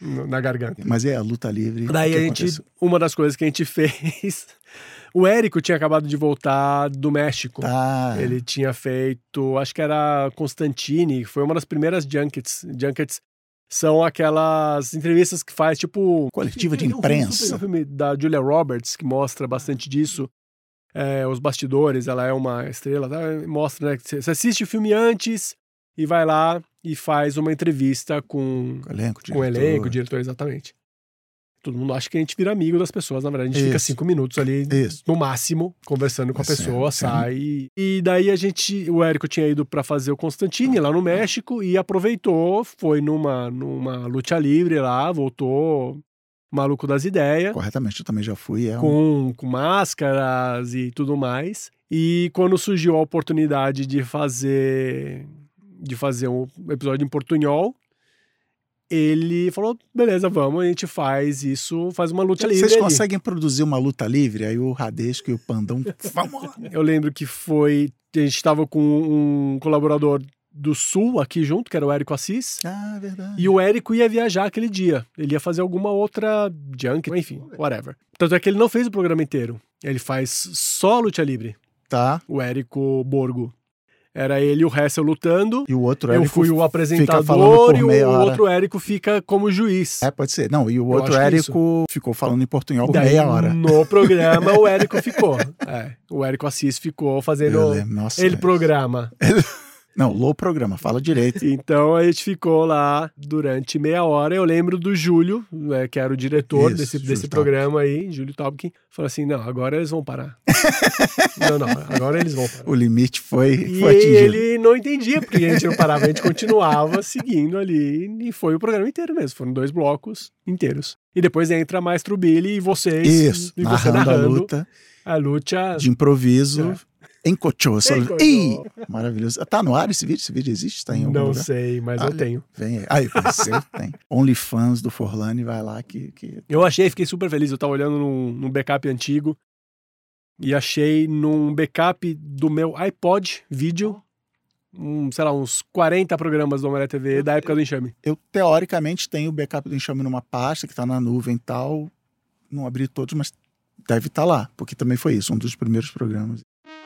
no, na garganta. Mas é a luta livre. Daí a gente, aconteceu? Uma das coisas que a gente fez... O Érico tinha acabado de voltar do México. Tá. Ele tinha feito, acho que era Constantine, foi uma das primeiras junkets. Junkets são aquelas entrevistas que faz, tipo... Coletiva de tem um imprensa. Tem um filme da Julia Roberts que mostra bastante disso. É, os bastidores, ela é uma estrela, tá? Mostra, né? Você assiste o filme antes e vai lá e faz uma entrevista com, com o elenco, com o elenco, diretor, exatamente. Todo mundo acha que a gente vira amigo das pessoas, na verdade. A gente Isso. fica cinco minutos ali, Isso. no máximo, conversando com a pessoa, sim, sai. Sim. E daí a gente, o Érico tinha ido pra fazer o Constantine lá no México e aproveitou, foi numa, numa luta livre lá, voltou maluco das ideias. Corretamente, eu também já fui. É um... com, com máscaras e tudo mais. E quando surgiu a oportunidade de fazer, de fazer um episódio em portunhol, ele falou, beleza, vamos, a gente faz isso, faz uma luta livre. Vocês ali. conseguem produzir uma luta livre? Aí o Radesco e o Pandão, vamos lá. Eu lembro que foi, a gente estava com um colaborador do Sul aqui junto, que era o Érico Assis. Ah, verdade. E o Érico ia viajar aquele dia. Ele ia fazer alguma outra junk, enfim, whatever. Tanto é que ele não fez o programa inteiro. Ele faz só luta livre. Tá. O Érico Borgo. Era ele e o Hessel lutando. E o outro Eu Érico fui o apresentador e o hora. outro Érico fica como juiz. É, pode ser. Não, e o outro Érico ficou falando em portunhol por Daí, meia hora. No programa, o Érico ficou. É, o Érico Assis ficou fazendo Nossa, ele é. programa. Não, low programa, fala direito. Então a gente ficou lá durante meia hora. Eu lembro do Júlio, né, que era o diretor Isso, desse, desse programa aí, Júlio Taubkin, falou assim: não, agora eles vão parar. não, não, agora eles vão parar. O limite foi, e foi atingido. E ele não entendia porque a gente não parava, a gente continuava seguindo ali. E foi o programa inteiro mesmo, foram dois blocos inteiros. E depois entra Maestro Billy e vocês. Isso, e narrando, você narrando a luta. A luta. De improviso. É. Encochou. Encochou. Ih, maravilhoso. Tá no ar esse vídeo? Esse vídeo existe? Tá em algum Não lugar? sei, mas ah, eu tenho. Vem aí. Aí, você tem. OnlyFans do Forlani, vai lá que, que... Eu achei, fiquei super feliz. Eu tava olhando num, num backup antigo e achei num backup do meu iPod vídeo, um, sei lá, uns quarenta programas do Omelete T V da época do Enxame. Eu, teoricamente, tenho o backup do Enxame numa pasta que tá na nuvem e tal. Não abri todos, mas deve estar lá, porque também foi isso, um dos primeiros programas.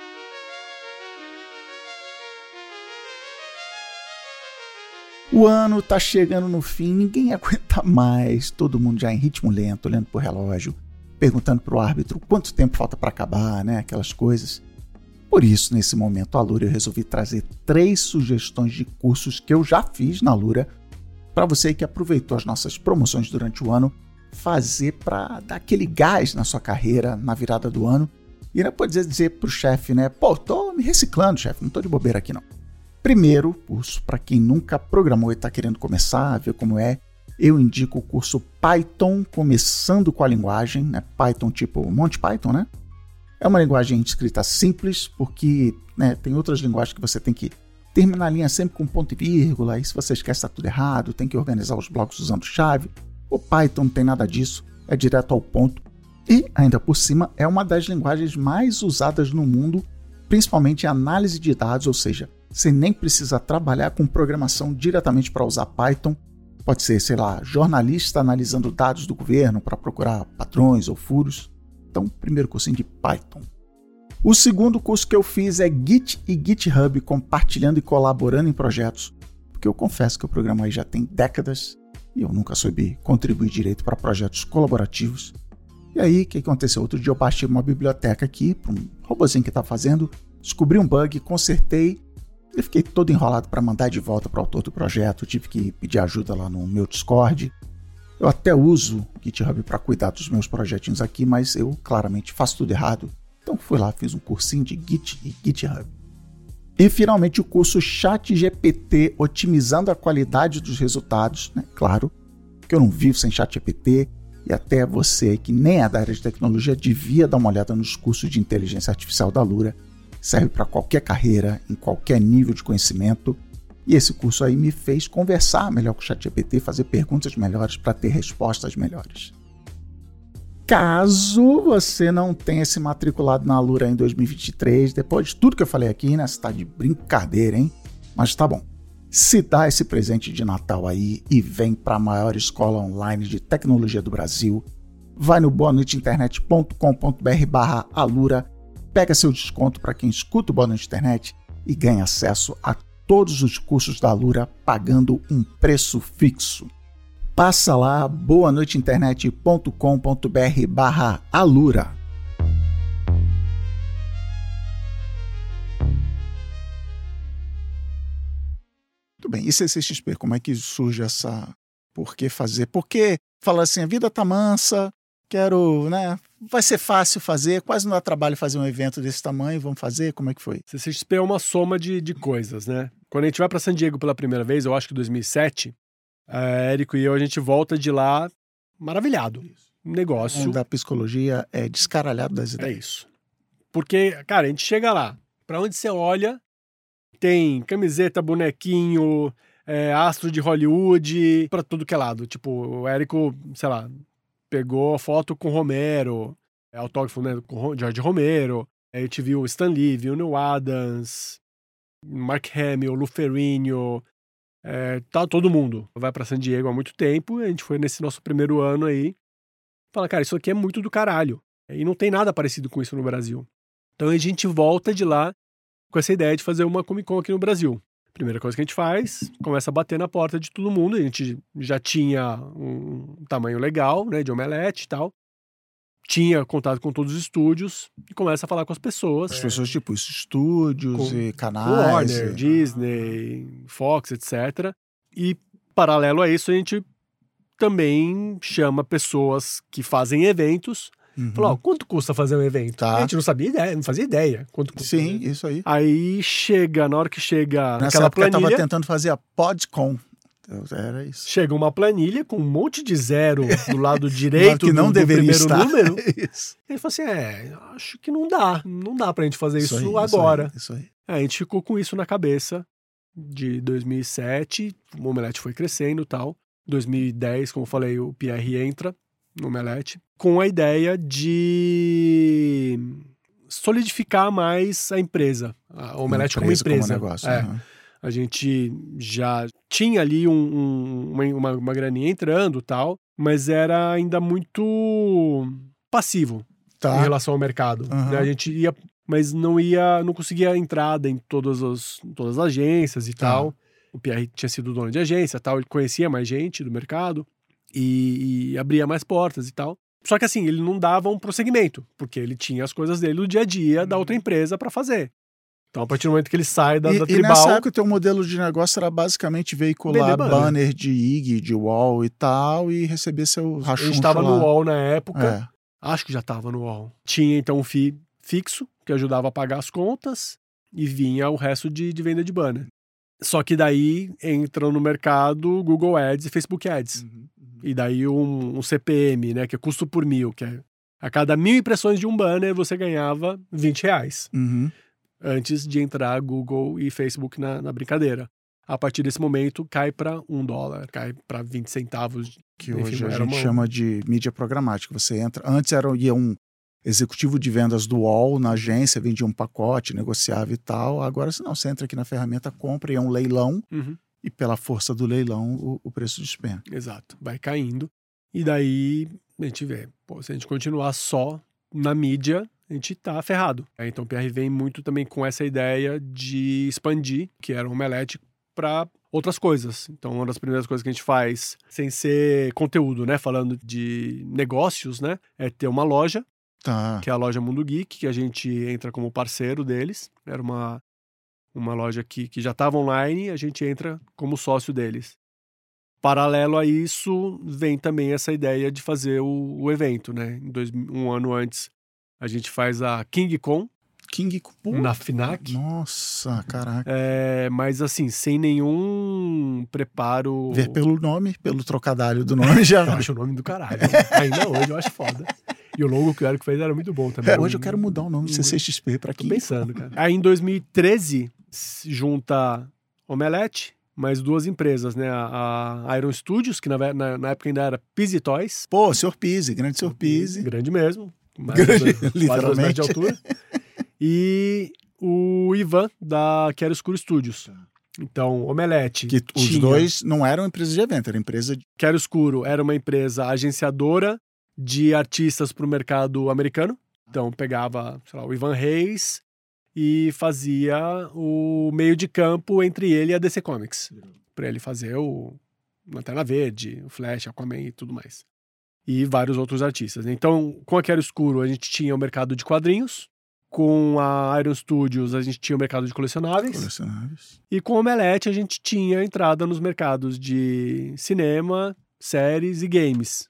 O ano tá chegando no fim, ninguém aguenta mais, todo mundo já em ritmo lento, olhando pro relógio, perguntando pro árbitro quanto tempo falta para acabar, né, aquelas coisas. Por isso, nesse momento, a Lura, eu resolvi trazer três sugestões de cursos que eu já fiz na Lura, para você que aproveitou as nossas promoções durante o ano, fazer para dar aquele gás na sua carreira na virada do ano. E não pode dizer pro chefe, né, pô, tô me reciclando, chefe, não tô de bobeira aqui não. Primeiro curso, para quem nunca programou e está querendo começar a ver como é, eu indico o curso Python Começando com a Linguagem, né? Python tipo Monty Python, né? É uma linguagem de escrita simples, porque né, tem outras linguagens que você tem que terminar a linha sempre com ponto e vírgula, e se você esquece está tudo errado, tem que organizar os blocos usando chave. O Python não tem nada disso, é direto ao ponto. E, ainda por cima, é uma das linguagens mais usadas no mundo, principalmente em análise de dados, ou seja, você nem precisa trabalhar com programação diretamente para usar Python. Pode ser, sei lá, jornalista analisando dados do governo para procurar patrões ou furos. Então, primeiro cursinho de Python. O segundo curso que eu fiz é Git e GitHub, compartilhando e colaborando em projetos. Porque eu confesso que o programa aí já tem décadas e eu nunca soube contribuir direito para projetos colaborativos. E aí, o que aconteceu? Outro dia eu baixei uma biblioteca aqui para um robozinho que estava fazendo, descobri um bug, consertei. Eu fiquei todo enrolado para mandar de volta para o autor do projeto, tive que pedir ajuda lá no meu Discord. Eu até uso o GitHub para cuidar dos meus projetinhos aqui, mas eu claramente faço tudo errado. Então fui lá, fiz um cursinho de Git e GitHub. E finalmente o curso ChatGPT, otimizando a qualidade dos resultados, né? Claro que eu não vivo sem ChatGPT, e até você que nem é da área de tecnologia devia dar uma olhada nos cursos de inteligência artificial da Lura. Serve para qualquer carreira, em qualquer nível de conhecimento. E esse curso aí me fez conversar melhor com o ChatGPT, fazer perguntas melhores para ter respostas melhores. Caso você não tenha se matriculado na Lura em dois mil e vinte e três, depois de tudo que eu falei aqui, né, você tá de brincadeira, hein? Mas tá bom. Se dá esse presente de Natal aí e vem para a maior escola online de tecnologia do Brasil, vai no boa noite internet ponto com ponto b r barra alura, pega seu desconto para quem escuta o Boa Noite Internet e ganha acesso a todos os cursos da Alura pagando um preço fixo. Passa lá, boa noite internet ponto com ponto b r barra alura. Muito bem, e C C X P, como é que surge essa... Por que fazer? Porque fala assim, a vida tá mansa, quero, né? Vai ser fácil fazer, quase não dá trabalho fazer um evento desse tamanho, vamos fazer? Como é que foi? C C X P é uma soma de, de coisas, né? Quando a gente vai para San Diego pela primeira vez, eu acho que em dois mil e sete, a Érico e eu, a gente volta de lá maravilhado. Um negócio... O da psicologia é descaralhado das É ideias. isso. Porque, cara, a gente chega lá, pra onde você olha, tem camiseta, bonequinho, é, astro de Hollywood, pra tudo que é lado. Tipo, o Érico, sei lá, pegou a foto com Romero, é, autógrafo, né, com George Romero. Aí a gente viu o Stan Lee, viu o Neil Adams, Mark Hamill, Lou Ferrigno, é, tá todo mundo. Vai pra San Diego há muito tempo, e a gente foi nesse nosso primeiro ano aí. Fala, cara, isso aqui é muito do caralho. E não tem nada parecido com isso no Brasil. Então a gente volta de lá com essa ideia de fazer uma Comic Con aqui no Brasil. Primeira coisa que a gente faz, começa a bater na porta de todo mundo. A gente já tinha um tamanho legal, né, de omelete e tal. Tinha contato com todos os estúdios e começa a falar com as pessoas. As pessoas, tipo, os estúdios Com- e Com canais. Warner, e... Disney, Fox, etcétera. E, paralelo a isso, a gente também chama pessoas que fazem eventos. Uhum. Falou, ó, quanto custa fazer um evento? Tá. A gente não sabia ideia, não fazia ideia. Quanto custa, Sim, né? isso aí. Aí chega, na hora que chega Nessa aquela época eu planilha, tava tentando fazer a PodCon. Era isso. chega uma planilha com um monte de zero do lado direito que não do, do deveria primeiro estar. número. Isso. Ele falou assim, é, acho que não dá. Não dá pra gente fazer isso, aí, agora. Isso aí. Isso aí. Aí a gente ficou com isso na cabeça de dois mil e sete, o Omelete foi crescendo e tal. dois mil e dez, como eu falei, o Pierre entra no Omelete, com a ideia de solidificar mais a empresa, a Omelete como empresa. Como negócio, É. uhum. A gente já tinha ali um, um, uma, uma, uma graninha entrando e tal, mas era ainda muito passivo Tá. em relação ao mercado. Uhum. Né? A gente ia, mas não ia, não conseguia entrada em todas as, todas as agências e Tá. tal. O Pierre tinha sido dono de agência e tal, ele conhecia mais gente do mercado e, e abria mais portas e tal. Só que assim, ele não dava um prosseguimento, porque ele tinha as coisas dele do dia a dia da outra empresa para fazer. Então, a partir do momento que ele sai da, E, da e Tribal... nessa época o teu modelo de negócio era basicamente veicular Vender banner. banner de I G, de Wall e tal, e receber seu a rachuncho gente estava lá. no U O L na época, É. acho que já estava no U O L. Tinha então um F I I fixo, que ajudava a pagar as contas, e vinha o resto de, de venda de banner. Só que daí entram no mercado Google Ads e Facebook Ads. E daí um, um C P M, né, que é custo por mil, que é a cada mil impressões de um banner você ganhava vinte reais. Uhum. Antes de entrar Google e Facebook na, na brincadeira. A partir desse momento, cai para um dólar, cai para vinte centavos. Que Enfim, hoje a era gente uma- chama de mídia programática. Você entra. Antes era ia um executivo de vendas do U O L na agência, vendia um pacote, negociava e tal. Agora, se não, você entra aqui na ferramenta, compra e é um leilão, Uhum, e pela força do leilão, o, o preço despenca. exato, vai caindo. E daí a gente vê, pô, se a gente continuar só na mídia, a gente tá ferrado. Então o P R vem muito também com essa ideia de expandir, que era um Omelete, para outras coisas. Então uma das primeiras coisas que a gente faz, sem ser conteúdo, né, falando de negócios, né, é ter uma loja, Tá. que é a loja Mundo Geek, que a gente entra como parceiro deles. Era uma, uma loja que, que já estava online, a gente entra como sócio deles. Paralelo a isso, vem também essa ideia de fazer o, o evento, né? Em dois, um ano antes, a gente faz a King Con, King Pô, na FNAC. Nossa, caraca. É, mas assim, sem nenhum preparo... Ver pelo nome, pelo trocadilho do nome já Eu vai. acho o nome do caralho. Ainda hoje eu acho foda. E o logo que o Eric fez era muito bom também. É, hoje eu quero mudar o nome do C C X P para Tô King. pensando, cara. Aí em dois mil e treze, se junta Omelete, mais duas empresas, né? A, a Iron Studios, que na, ve- na, na época ainda era Pizzy Toys. Pô, senhor Pise, grande senhor Pise. Grande mesmo. Mais Grande, de dois- quase dois metros de literalmente. altura. E o Ivan, da Chiaroscuro Studios. Então, Omelete. Que os tinha... dois não eram empresas de evento, era empresa de... Quero Escuro era uma empresa agenciadora de artistas para o mercado americano. Então, pegava, sei lá, o Ivan Reis e fazia o meio de campo entre ele e a D C Comics. Para ele fazer o Lanterna Verde, o Flash, Aquaman e tudo mais. E vários outros artistas. Então, com a Quero Escuro, a gente tinha o mercado de quadrinhos. Com a Iron Studios, a gente tinha o mercado de colecionáveis. colecionáveis. E com o Omelete, a gente tinha entrada nos mercados de cinema, séries e games.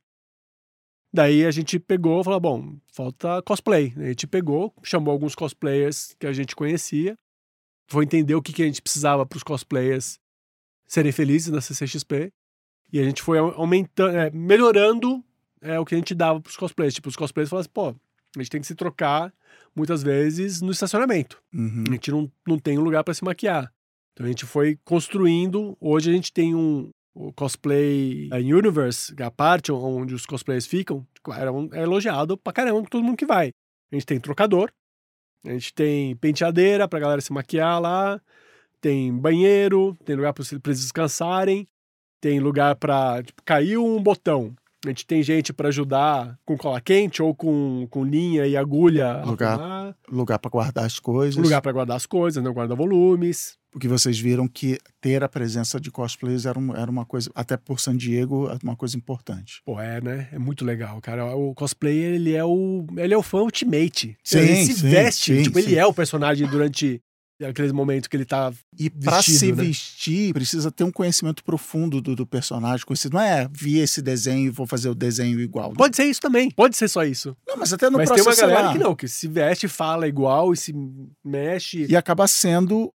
Daí a gente pegou e falou, bom, falta cosplay. A gente pegou, chamou alguns cosplayers que a gente conhecia, foi entender o que, que a gente precisava para os cosplayers serem felizes na C C X P. E a gente foi aumentando, é, melhorando é, o que a gente dava para os cosplayers. Tipo, os cosplayers falaram assim, pô, a gente tem que se trocar muitas vezes no estacionamento. Uhum. A gente não, não tem um lugar para se maquiar. Então a gente foi construindo. Hoje a gente tem um o cosplay universe, a parte onde os cosplayers ficam, é elogiado pra caramba por todo mundo que vai. A gente tem trocador, a gente tem penteadeira pra galera se maquiar lá, tem banheiro, tem lugar pra eles descansarem, tem lugar pra, tipo, caiu um botão. A gente tem gente para ajudar com cola quente ou com, com linha e agulha. Lugar, lugar para guardar as coisas. Lugar para guardar as coisas, né? Guarda-volumes. Porque vocês viram que ter a presença de cosplayers era, um, era uma coisa, até por San Diego, uma coisa importante. Pô, é, né? É muito legal, cara. O cosplayer, ele é o, ele é o fã ultimate. Sim, ele se sim, veste, sim, tipo, sim. ele é o personagem durante aqueles momentos que ele tá E para se né? vestir, precisa ter um conhecimento profundo do, do personagem. Conhecido. Não é, vi esse desenho e vou fazer o desenho igual. Pode ser isso também. Pode ser só isso. Não, mas até no mas processo, tem uma galera lá, que não, que se veste, fala igual e se mexe. E acaba sendo...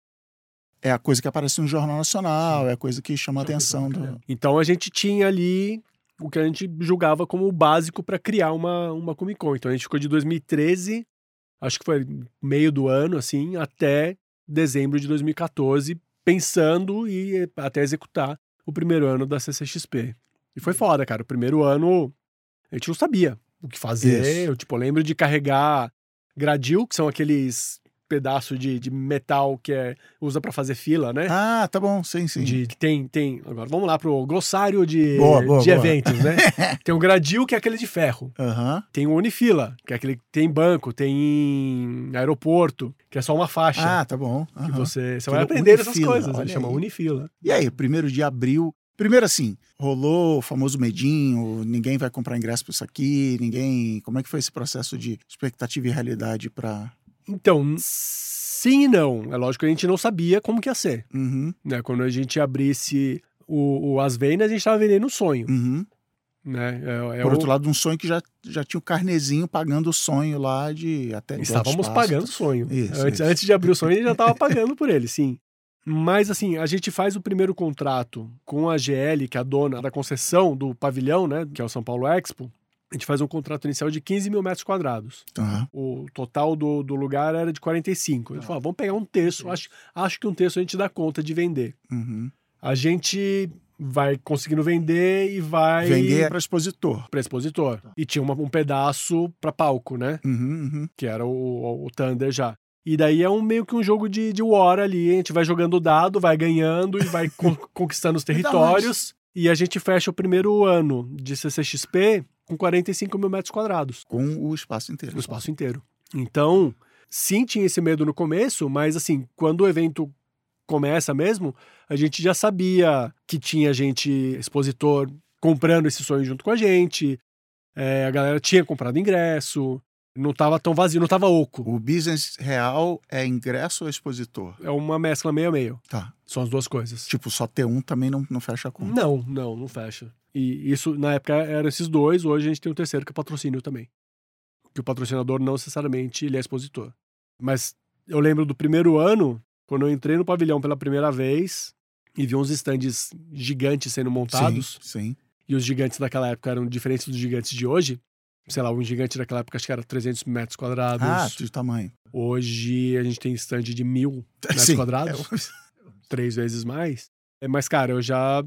É a coisa que aparece no Jornal Nacional, é a coisa que chama a atenção. Do... Então a gente tinha ali o que a gente julgava como o básico para criar uma, uma Comic Con. Então a gente ficou de dois mil e treze, acho que foi meio do ano, assim, até dezembro de dois mil e quatorze, pensando e até executar o primeiro ano da C C X P. E foi foda, cara. O primeiro ano a gente não sabia o que fazer. Isso. Eu, tipo, lembro de carregar gradil, que são aqueles pedaços de, de metal que é, usa pra fazer fila, né? Ah, tá bom, sim, sim. De, tem, tem, agora vamos lá pro glossário de, Boa, boa, de boa. eventos, né? Tem o gradil, que é aquele de ferro. Uhum. Tem o unifila, que é aquele que tem em banco, tem em aeroporto, que é só uma faixa. Ah, tá bom. Que Uhum. você, você Que vai é aprender essas unifila, coisas. olha Ele chama aí. unifila. E aí, primeiro de abril... Primeiro assim, rolou o famoso medinho, ninguém vai comprar ingresso pra isso aqui, ninguém... Como é que foi esse processo de expectativa e realidade pra... Então, sim e não. É lógico que a gente não sabia como que ia ser. Uhum, Né? Quando a gente abrisse o, o As Veinas, a gente estava vendendo um sonho. uhum. Né? É, é Por o... outro lado, um sonho que já, já tinha o carnezinho pagando o sonho lá de até... Estávamos espaço. pagando o sonho. Isso, antes, isso. antes de abrir o sonho, a gente já estava pagando por ele, sim. Mas, assim, a gente faz o primeiro contrato com a G L, que é a dona da concessão do pavilhão, né? Que é o São Paulo Expo. A gente faz um contrato inicial de quinze mil metros quadrados. Uhum. O total do, do lugar era de quarenta e cinco. A gente falou, vamos pegar um terço. Acho, acho que um terço a gente dá conta de vender. Uhum. A gente vai conseguindo vender e vai... Vender para expositor. Para expositor. E tinha uma, um pedaço para palco, né? Uhum, uhum. Que era o, o Thunder já. E daí é um, meio que um jogo de, de war ali. A gente vai jogando o dado, vai ganhando e vai con- conquistando os territórios. E a gente fecha o primeiro ano de C C X P com quarenta e cinco mil metros quadrados. Com o espaço inteiro. O espaço inteiro. Então, sim, tinha esse medo no começo, mas assim, quando o evento começa mesmo, a gente já sabia que tinha gente, expositor, comprando esse sonho junto com a gente. É, a galera tinha comprado ingresso. Não estava tão vazio, não estava oco. O business real é ingresso ou expositor? É uma mescla meio a meio. Tá. São as duas coisas. Tipo, só ter um também não, não fecha a conta. Não, não, não fecha. E isso, na época, eram esses dois. Hoje a gente tem um terceiro que é patrocínio também. Que o patrocinador não necessariamente ele é expositor. Mas eu lembro do primeiro ano, quando eu entrei no pavilhão pela primeira vez e vi uns estandes gigantes sendo montados. Sim, sim. E os gigantes daquela época eram diferentes dos gigantes de hoje. Sei lá, um gigante daquela época acho que era trezentos metros quadrados. Ah, de tamanho. Hoje a gente tem stand de mil metros Sim. quadrados. É. Três vezes mais. Mas, cara, eu já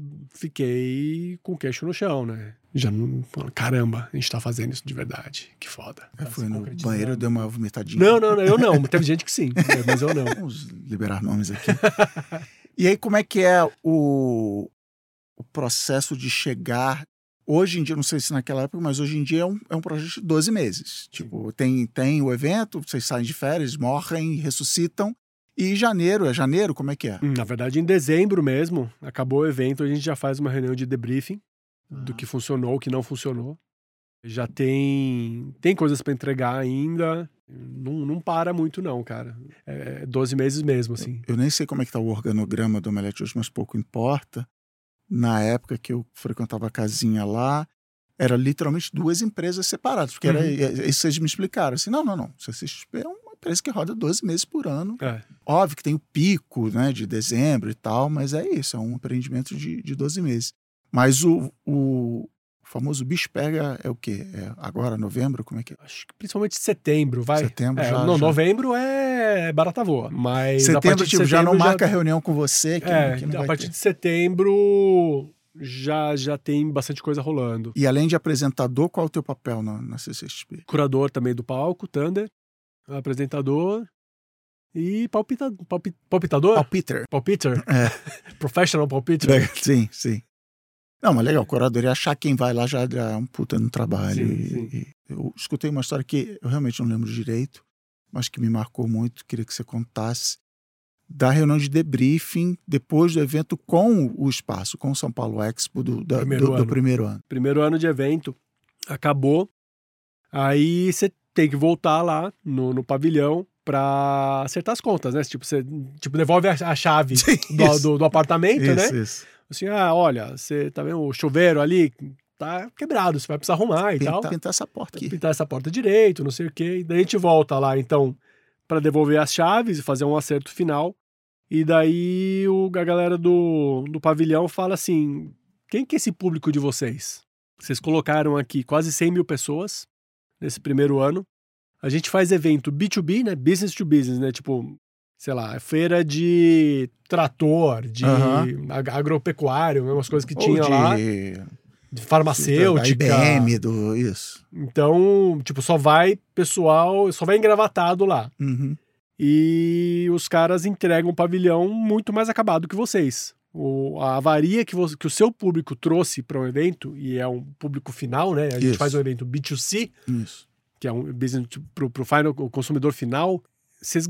fiquei com o queixo no chão, né? Já não... Caramba, a gente tá fazendo isso de verdade. Que foda. É, Tá foi se no concretizando. banheiro, deu uma vomitadinha. Não, não, não, eu não. Teve gente que sim, mas eu não. Vamos liberar nomes aqui. E aí, como é que é o, o processo de chegar... Hoje em dia, não sei se naquela época, mas hoje em dia é um, é um projeto de doze meses. Tipo, tem, tem o evento, vocês saem de férias, morrem, ressuscitam. E janeiro, é janeiro? Como é que é? Na verdade, em dezembro mesmo, acabou o evento, a gente já faz uma reunião de debriefing do que funcionou, o que não funcionou. Já tem, tem coisas para entregar ainda. Não, não para muito não, cara. É doze meses mesmo, assim. Eu, eu nem sei como é que tá o organograma do Omelete hoje, mas pouco importa. Na época que eu frequentava a casinha lá, era literalmente duas empresas separadas. Porque era, uhum. isso vocês me explicaram. Assim, não, não, não. C C X P é uma empresa que roda doze meses por ano. É. Óbvio que tem o pico, né, de dezembro e tal, mas é isso. É um empreendimento de, de doze meses. Mas o... o O famoso bicho pega é o quê? É agora, novembro? Como é que é? Acho que principalmente setembro, vai. Setembro é, já. Não, já. novembro é barata voa. Mas setembro, a partir de tipo, setembro já não já... marca reunião com você. Que, é, que não a vai partir ter. de setembro já, já tem bastante coisa rolando. E além de apresentador, qual é o teu papel na, na C C X P? Curador também do palco, Thunder. Apresentador. E palpita, palpit, palpitador? Palpiter. Palpiter. É. Professional palpiter. É, sim, sim. Não, mas legal, o curador e achar quem vai lá já é um puta no trabalho. Sim, e, sim. E eu escutei uma história que eu realmente não lembro direito, mas que me marcou muito, queria que você contasse, da reunião de debriefing depois do evento com o espaço, com o São Paulo Expo do, da, primeiro, do, ano. do primeiro ano. Primeiro ano de evento, acabou, aí você tem que voltar lá no, no pavilhão pra acertar as contas, né? Tipo, você tipo, devolve a, a chave Sim, do, do, do apartamento, isso, né? Isso. Assim, ah, olha, você tá vendo o chuveiro ali, tá quebrado, você vai precisar arrumar e Pintar, tal. pintar essa porta aqui. Pintar essa porta direito, não sei o quê. Daí a gente volta lá, então, pra devolver as chaves e fazer um acerto final. E daí o, a galera do, do pavilhão fala assim, quem que é esse público de vocês? Vocês colocaram aqui quase cem mil pessoas nesse primeiro ano. A gente faz evento B dois B, né? Business to business, né? Tipo, sei lá, feira de trator, de Uhum. agropecuário, umas coisas que Ou tinha de... lá. De farmacêutica. Da I B M, do... isso. Então, tipo, só vai pessoal, só vai engravatado lá. Uhum. E os caras entregam um pavilhão muito mais acabado que vocês. O, a avaria que, você, que o seu público trouxe para um evento, e é um público final, né? A gente Isso. faz um evento B dois C, Isso. que é um business pro, pro final, o consumidor final, vocês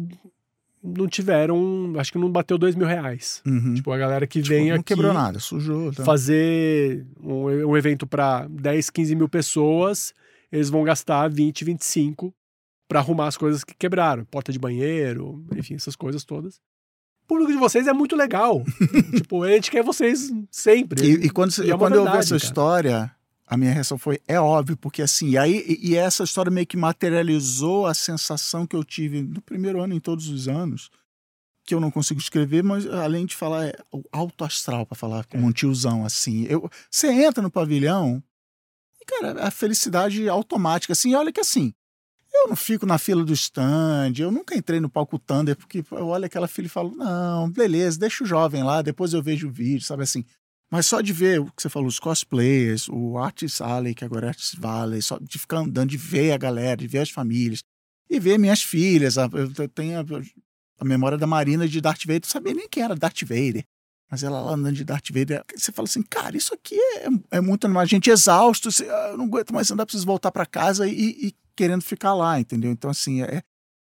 não tiveram, acho que não bateu dois mil reais. Uhum. Tipo, a galera que Tipo, vem não aqui quebrou nada, sujou. Tá? fazer um, um evento para dez, quinze mil pessoas, eles vão gastar vinte, vinte e cinco para arrumar as coisas que quebraram. Porta de banheiro, enfim, essas coisas todas. O público de vocês é muito legal. Tipo, a gente quer vocês sempre. E, e quando, E é uma quando eu vi verdade, essa cara. história, a minha reação foi, é óbvio, porque assim, e aí, e, e essa história meio que materializou a sensação que eu tive no primeiro ano, em todos os anos, que eu não consigo escrever, mas além de falar, é o alto astral, para falar como um tiozão, assim. Eu, você entra no pavilhão e, cara, a felicidade automática, assim, olha que assim, eu não fico na fila do stand, eu nunca entrei no palco Thunder, porque eu olho aquela fila e falo, não, beleza, deixa o jovem lá, depois eu vejo o vídeo, sabe assim. Mas só de ver o que você falou, os cosplayers, o Artist Alley, que agora é Artist Valley, só de ficar andando, de ver a galera, de ver as famílias, e ver minhas filhas, eu tenho a, a memória da Marina de Darth Vader, não sabia nem quem era Darth Vader, mas ela lá andando de Darth Vader, você fala assim, cara, isso aqui é, é muito animal, a gente exausto, você, eu não aguento mais andar, preciso voltar para casa e, e querendo ficar lá, entendeu? Então, assim, é...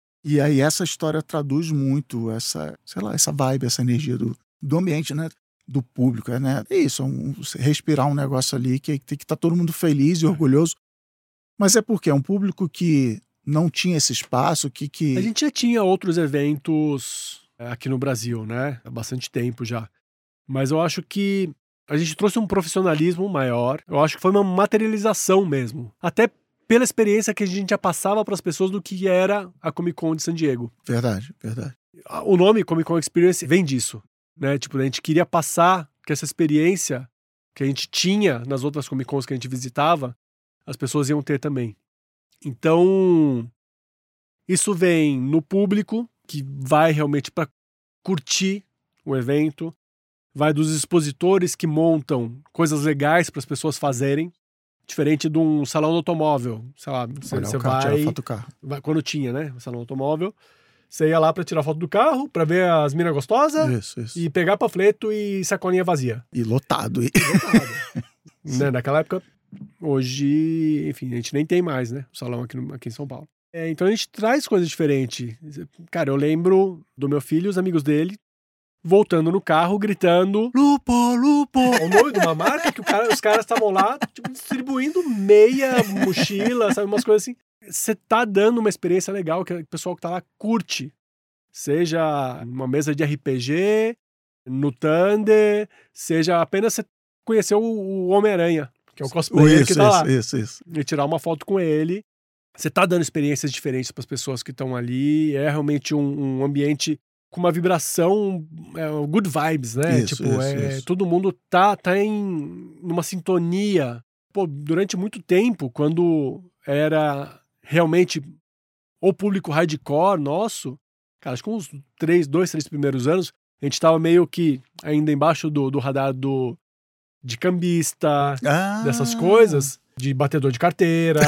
E aí essa história traduz muito essa, sei lá, essa vibe, essa energia do, do ambiente, né? Do público, né? É isso, é um, respirar um negócio ali que tem que estar todo mundo feliz e orgulhoso. Mas é porque é um público que não tinha esse espaço, que... que... A gente já tinha outros eventos aqui no Brasil, né? Há bastante tempo já. Mas eu acho que a gente trouxe um profissionalismo maior. Eu acho que foi uma materialização mesmo. Até pela experiência que a gente já passava para as pessoas do que era a Comic Con de San Diego. Verdade, verdade. O nome Comic Con Experience vem disso, né? Tipo, a gente queria passar que essa experiência que a gente tinha nas outras Comic Cons que a gente visitava, as pessoas iam ter também. Então, isso vem no público, que vai realmente para curtir o evento, vai dos expositores que montam coisas legais para as pessoas fazerem, diferente de um salão do automóvel, sei lá, você, Olha, você o carro, vai, tirar foto do carro. vai... Quando tinha, né, o salão do automóvel, Você ia lá pra tirar foto do carro, pra ver as minas gostosas Isso, isso. e pegar panfleto e sacolinha vazia. E lotado. E... Lotado. Né? Naquela época, hoje, enfim, a gente nem tem mais, né? O salão aqui, no, aqui em São Paulo. É, então a gente traz coisas diferentes. Cara, eu lembro do meu filho e os amigos dele voltando no carro, gritando Lupo, Lupo! O nome de uma marca que o cara, os caras estavam lá tipo, distribuindo meia, mochila, sabe, umas coisas assim. Você tá dando uma experiência legal que o pessoal que tá lá curte. Seja uma mesa de R P G, no Thunder, seja apenas você conhecer o Homem-Aranha, que é o cosplayer isso, que tá lá. Isso, isso, isso. E tirar uma foto com ele. Você tá dando experiências diferentes para as pessoas que estão ali. É realmente um, um ambiente com uma vibração, é, good vibes, né? Isso, tipo, isso, é, isso. todo mundo tá, tá em numa sintonia. Pô, durante muito tempo, quando era realmente o público hardcore nosso, cara, acho que uns três, dois, três primeiros anos, a gente tava meio que ainda embaixo do, do radar do, de cambista, Ah. dessas coisas, de batedor de carteira.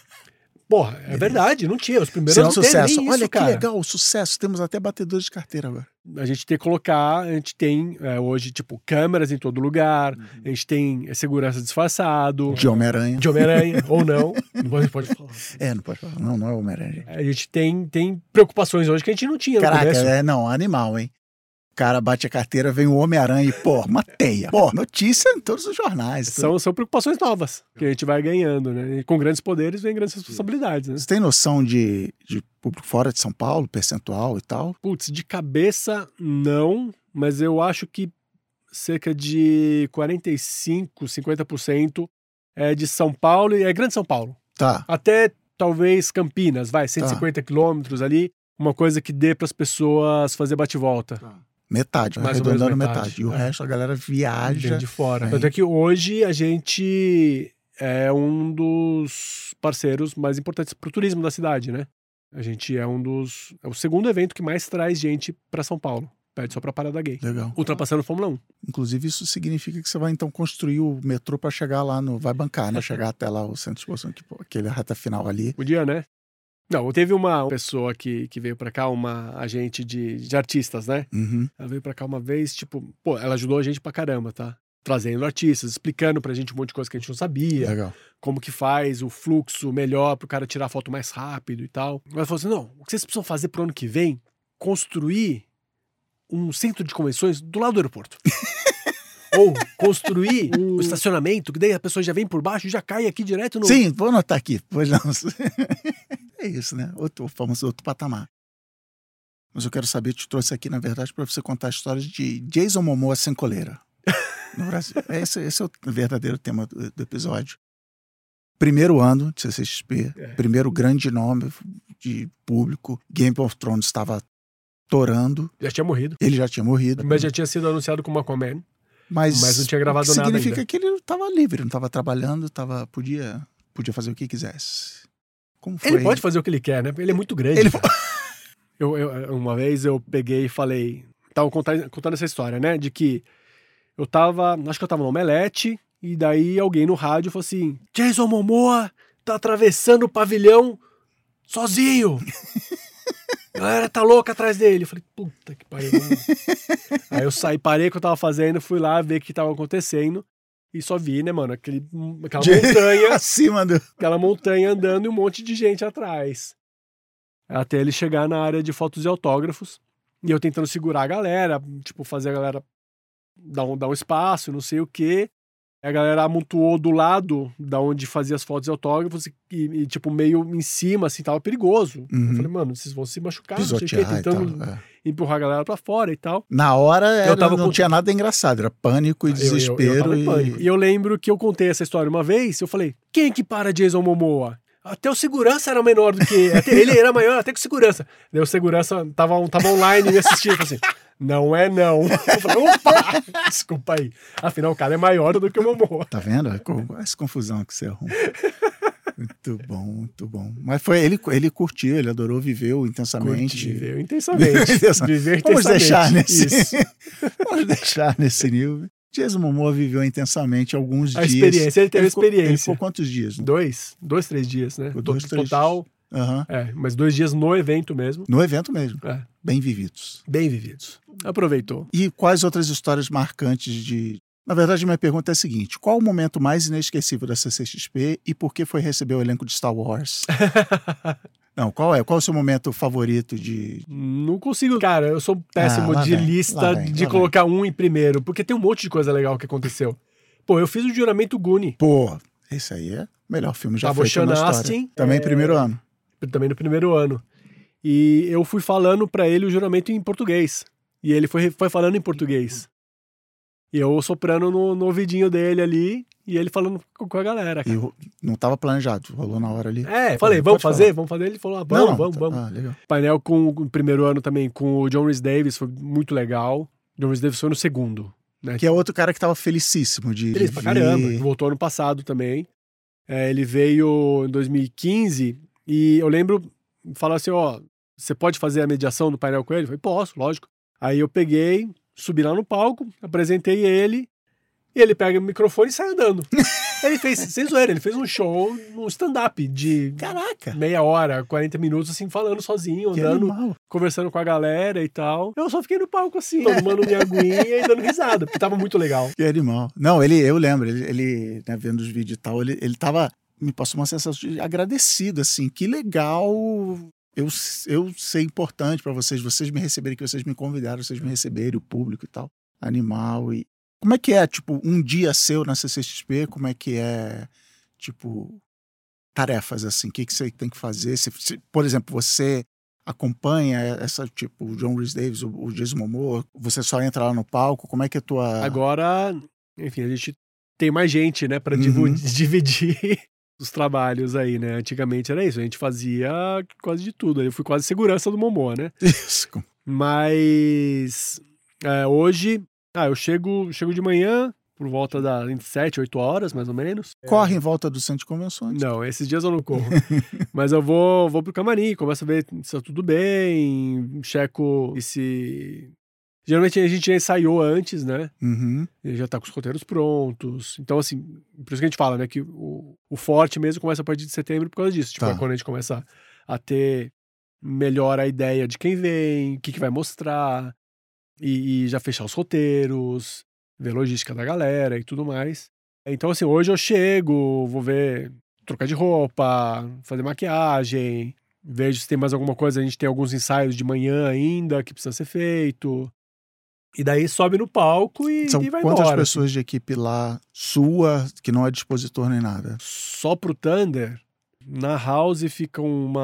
Porra, é verdade, não tinha. Os primeiros Sendo não teve sucesso. nem Olha isso, que cara. legal, sucesso. Temos até batedores de carteira agora. A gente tem que colocar, a gente tem é, hoje, tipo, câmeras em todo lugar, Uhum. a gente tem segurança disfarçado, De Homem-Aranha. de Homem-Aranha, ou não, não pode, pode falar. É, não pode falar. Não, não é Homem-Aranha. A gente tem, tem preocupações hoje que a gente não tinha no Caraca, começo. é, não, animal, hein? O cara bate a carteira, vem o Homem-Aranha e, pô, uma teia. Pô, notícia em todos os jornais. tudo. São, são preocupações novas que a gente vai ganhando, né? E com grandes poderes vem grandes responsabilidades, né? Você tem noção de, de público fora de São Paulo, percentual e tal? Putz, de cabeça, não, mas eu acho que cerca de quarenta e cinco, cinquenta por cento é de São Paulo e é Grande São Paulo. Tá. Até talvez Campinas, vai, cento e cinquenta quilômetros ali, uma coisa que dê para as pessoas fazer bate-volta. Metade, Mais ou menos arredondando metade. metade. E o É. resto a galera viaja. Vem de fora. vem. Tanto é que hoje a gente é um dos parceiros mais importantes para o turismo da cidade, né? A gente é um dos... É o segundo evento que mais traz gente para São Paulo. Pede só para Parada Gay. Legal. Ultrapassando a Fórmula um. Inclusive, isso significa que você vai então construir o metrô para chegar lá no. Vai bancar, né? Chegar até lá o centro de exposição, tipo, aquele reta final ali. Podia, né? Não, teve uma pessoa que, que veio pra cá, uma agente de, de artistas, né? Uhum. Ela veio pra cá uma vez, tipo, pô, ela ajudou a gente pra caramba, tá? Trazendo artistas, explicando pra gente um monte de coisa que a gente não sabia, Legal. como que faz o fluxo melhor pro cara tirar foto mais rápido e tal. Ela falou assim, não, o que vocês precisam fazer pro ano que vem? Construir um centro de convenções do lado do aeroporto. Ou construir um estacionamento, que daí a pessoa já vem por baixo e já cai aqui direto no... Sim, vou anotar aqui. Pois não. É isso, né? Outro, famoso outro patamar. Mas eu quero saber, te trouxe aqui, na verdade, para você contar a história de Jason Momoa sem coleira no Brasil. Esse, esse é o verdadeiro tema do, do episódio. Primeiro ano de C C X P, É. primeiro grande nome de público. Game of Thrones estava torando. Já tinha morrido. Ele já tinha morrido. Mas já tinha sido anunciado como Aquaman. Mas, Mas não tinha gravado o que nada significa ainda. que ele estava livre, não estava trabalhando, tava, podia, podia fazer o que quisesse. Como foi? Ele pode fazer o que ele quer, né? Ele é muito grande. Ele- cara. eu, eu- uma vez eu peguei e falei... Tava contando, contando essa história, né? De que eu tava... Acho que eu tava no Omelete. E daí alguém no rádio falou assim... Jason Momoa tá atravessando o pavilhão sozinho. A galera tá louca atrás dele. Eu falei, puta que pariu. vamos- Aí eu saí, parei o que eu tava fazendo, fui lá ver o que tava acontecendo. E só vi, né, mano, aquele, aquela montanha... acima do... aquela montanha andando e um monte de gente atrás. Até ele chegar na área de fotos e autógrafos. E eu tentando segurar a galera, tipo, fazer a galera dar um, dar um espaço, não sei o quê. A galera amontoou do lado da onde fazia as fotos e autógrafos e, e, tipo, meio em cima, assim, tava perigoso. Uhum. Eu falei, mano, vocês vão se machucar, não sei o quê, Pisotear e tentando tal. é. empurrar a galera pra fora e tal. Na hora era, tava não com- tinha nada engraçado, era pânico e Eu- eu- eu desespero. tava em pânico. e... E eu lembro que eu contei essa história uma vez, eu falei, quem que para Jason Momoa? Até o segurança era menor do que... Até ele era maior até que o segurança. Daí o segurança tava, tava online me assistindo, falei assim, não é não. Eu falei, opa, desculpa aí. Afinal, o cara é maior do que o Momoa. Tá vendo? Olha essa confusão que você arruma. Muito bom, muito bom. Mas foi ele, ele curtiu, ele adorou, viveu intensamente. Curti, viveu intensamente. Viveu Vamos intensamente. deixar nesse, Isso. vamos deixar nesse nível. Jason Momoa viveu intensamente alguns A dias. experiência, ele teve ficou- Ele experiência. ficou quantos dias? Dois, dois, três dias, né? Ficou dois, To- três Total, Aham. É, mas dois dias no evento mesmo. No evento mesmo. É, Bem vividos. bem vividos. Aproveitou. E quais outras histórias marcantes de... Na verdade, minha pergunta é a seguinte. Qual o momento mais inesquecível da C C X P e por que foi receber o elenco de Star Wars? Não, qual é? Qual é o seu momento favorito de... Não consigo, cara, eu sou péssimo Ah, lá de vem, lá lista vem, de lá colocar um em primeiro, porque tem um monte de coisa legal que aconteceu. Pô, eu fiz o Juramento Goonie, Pô, esse aí é o melhor filme já Tava o feito na Sean história. Astin, Também é, primeiro ano. também no primeiro ano. E eu fui falando pra ele o juramento em português. E ele foi, foi falando em português. E eu soprando no, no ouvidinho dele ali, e ele falando com, com a galera, E cara. ro- não estava planejado, rolou na hora ali. É, falei, Pode vamos falar. fazer? Vamos fazer? Ele falou, ah, vamos, Não, não, vamos, tá- vamos. Ah, legal. Painel com o primeiro ano também, com o John Rhys Davis, foi muito legal. John Rhys Davis foi no segundo, né? Que é outro cara que tava felicíssimo de, Feliz de pra caramba. vir. Voltou ano passado também. É, ele veio em dois mil e quinze e eu lembro falar assim, ó, você pode fazer a mediação do painel com ele? Eu falei, posso, lógico. Aí eu peguei, subi lá no palco, apresentei ele, e ele pega o microfone e sai andando. Ele fez, sem zoeira, ele fez um show, um stand-up de Caraca! meia hora, quarenta minutos, assim, falando sozinho, Que andando, animal. conversando com a galera e tal. Eu só fiquei no palco assim, tomando minha aguinha e dando risada, porque tava muito legal. Que animal. Não, ele, eu lembro, ele, ele né, vendo os vídeos e tal, ele, ele tava, me passou uma sensação de agradecido, assim, que legal, eu, eu sei importante pra vocês, vocês me receberem, que vocês me convidaram, vocês me receberem, o público e tal, animal. E como é que é, tipo, um dia seu na C C X P, como é que é, tipo, tarefas, assim, o que, que você tem que fazer? Se, se, por exemplo, você acompanha essa, tipo, o John Rhys Davis, o, o Jason Momoa, você só entra lá no palco, como é que é a tua... Agora, enfim, a gente tem mais gente, né, pra Uhum. divu- dividir os trabalhos aí, né? Antigamente era isso, a gente fazia quase de tudo. Eu fui quase segurança do Momoa, né? Isso. Mas é, hoje, ah, eu chego, chego de manhã, por volta das entre sete, oito horas, mais ou menos. Corre em volta do centro de convenções. Não, esses dias eu não corro. Mas eu vou, vou pro camarim, começo a ver se tá tudo bem, checo se... Geralmente a gente já ensaiou antes, né? Uhum. Ele já tá com os roteiros prontos. Então, assim, por isso que a gente fala, né? Que o, o forte mesmo começa a partir de setembro por causa disso. Tipo, Tá. é quando a gente começa a ter melhor a ideia de quem vem, o que, que vai mostrar, e, e já fechar os roteiros, ver a logística da galera e tudo mais. Então, assim, hoje eu chego, vou ver, trocar de roupa, fazer maquiagem, vejo se tem mais alguma coisa. A gente tem alguns ensaios de manhã ainda que precisa ser feito. E daí sobe no palco e, São e vai quantas embora. pessoas de equipe lá, sua, que não é dispositor nem nada? Só pro Thunder, na house ficam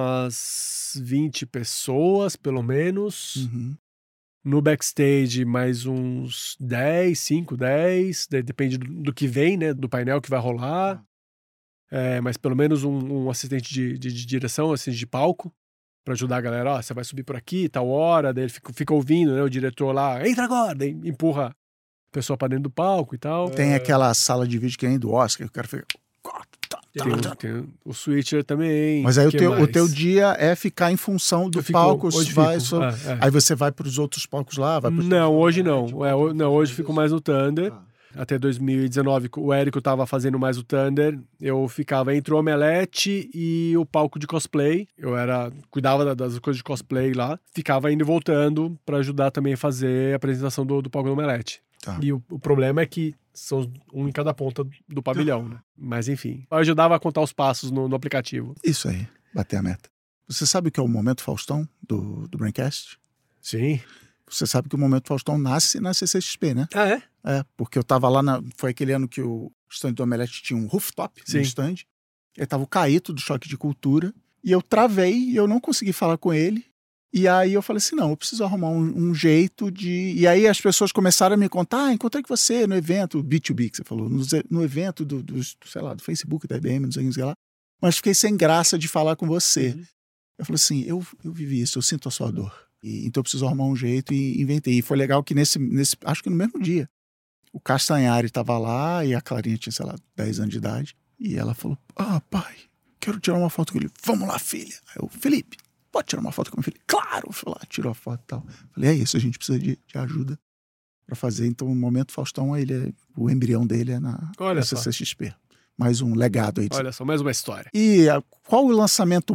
umas vinte pessoas, pelo menos. Uhum. No backstage, mais uns dez, cinco, dez. de- Depende do, do que vem, né? Do painel que vai rolar. É, mas pelo menos um, um assistente de, de, de direção, assistente de palco, pra ajudar a galera. Ó, você vai subir por aqui, tal hora. Daí ele fica, fica ouvindo, né? O diretor lá, entra agora! Daí empurra a pessoa pra dentro do palco e tal. Tem aquela sala de vídeo que nem do Oscar, que o cara fica... Tem, o- tem o Switcher também. Mas aí o que teu, o mais? teu dia é ficar em função do Eu fico- palco, hoje vai, fico, só- é, é. aí você vai para os outros palcos lá, vai pros... Não, hoje não. É, ho- não, hoje fico mais no Thunder. Até dois mil e dezenove, o Érico tava fazendo mais o Thunder. Eu ficava entre o Omelete e o palco de cosplay. Eu era cuidava da- das coisas de cosplay lá. Ficava indo e voltando pra ajudar também a fazer a apresentação do, do palco do Omelete. Tá. E o, o problema é que são um em cada ponta do pavilhão, né? Mas enfim, eu ajudava a contar os passos no, no aplicativo. Isso aí, bater a meta. Você sabe o que é o Momento Faustão do, do Braincast? Sim. Você sabe que o Momento Faustão nasce na C C X P, né? Ah, é? É, porque eu tava lá, na, foi aquele ano que o stand do Omelete tinha um rooftop Sim. no stand. Aí tava o Caíto do Choque de Cultura. E eu travei e eu não consegui falar com ele. E aí eu falei assim, não, eu preciso arrumar um, um jeito de... E aí as pessoas começaram a me contar, ah, encontrei com você no evento, B dois B que você falou, no, no evento do, do, sei lá, do Facebook, da I B M, não sei o que lá. Mas fiquei sem graça de falar com você. Uhum. Eu falei assim, eu, eu vivi isso, eu sinto a sua dor. E, então eu preciso arrumar um jeito e inventei. E foi legal que nesse, nesse acho que no mesmo dia, o Castanhari estava lá e a Clarinha tinha, sei lá, dez anos de idade. E ela falou, ah, pai, quero tirar uma foto com ele. Vamos lá, filha. Aí eu, Felipe, pode tirar uma foto com meu filho? Claro! Eu fui lá, tirou a foto e tal. Falei, é isso, a gente precisa de, de ajuda para fazer. Então o Momento Faustão, ele é, o embrião dele é na, Olha na só. C C X P. mais um legado aí. Olha só, mais uma história. E a, qual o lançamento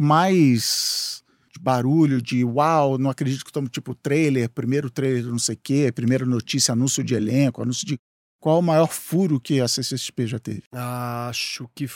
mais de barulho, de uau, não acredito que estamos tipo trailer, primeiro trailer não sei o quê, primeira notícia, anúncio de elenco, anúncio de... Qual o maior furo que a C C X P já teve? Acho que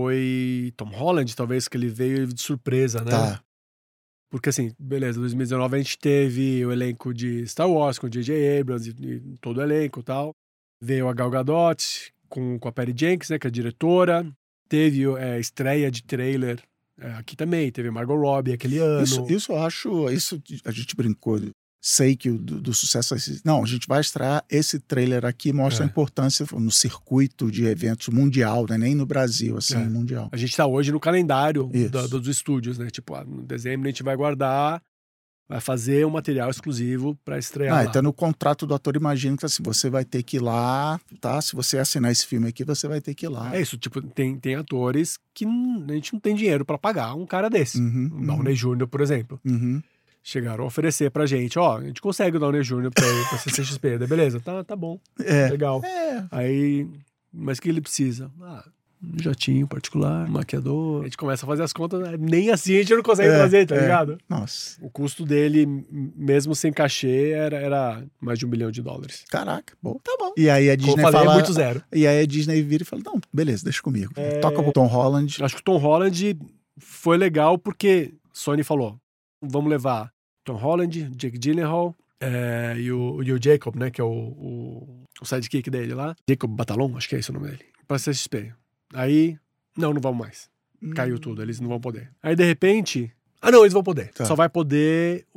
foi Tom Holland, talvez, que ele veio de surpresa, né? Tá. Porque assim, beleza, em dois mil e dezenove a gente teve o elenco de Star Wars com J J Abrams e, e todo o elenco e tal. Veio a Gal Gadot com, com a Patty Jenkins, né, que é a diretora. Teve é, estreia de trailer é, aqui também, teve Margot Robbie aquele ano. Isso, isso eu acho, isso a gente brincou, sei que o, do, do sucesso... Não, a gente vai estrear esse trailer aqui, mostra É. a importância no circuito de eventos mundial, né? Nem no Brasil, assim, É. mundial. A gente tá hoje no calendário Isso. da, dos estúdios, né? Tipo, ah, no dezembro a gente vai guardar, vai fazer um material exclusivo pra estrear Ah, lá. então no contrato do ator, imagino que assim, você vai ter que ir lá, tá? Se você assinar esse filme aqui, você vai ter que ir lá. É isso, tipo, tem, tem atores que n- a gente não tem dinheiro pra pagar um cara desse. Uhum, O Downey Júnior, por exemplo. Uhum. Chegaram a oferecer pra gente, ó, a gente consegue o Downey Júnior pra, pra C C X P. Daí, beleza, tá, tá bom, É. legal. É. Aí, mas o que ele precisa? Ah, um jatinho particular, um maquiador. A gente começa a fazer as contas, né? Nem assim a gente não consegue É, fazer, tá é. ligado? Nossa. O custo dele, m- mesmo sem cachê, era, era mais de um bilhão de dólares. Caraca, bom, tá bom. E aí a Como eu Disney falei, fala... é muito zero. E aí a Disney vira e fala, não, beleza, deixa comigo. É. Toca o Tom Holland. Acho que o Tom Holland foi legal porque Sony falou, vamos levar Tom Holland, Jake Gyllenhaal é, e, o, e o Jacob, né, que é o, o, o sidekick dele lá. Jacob Batalon, acho que é esse o nome dele. Pra C X P. Aí, não, não vamos mais. Caiu tudo, eles não vão poder. Aí, de repente... Ah, não, eles vão poder. Tá. Só vai poder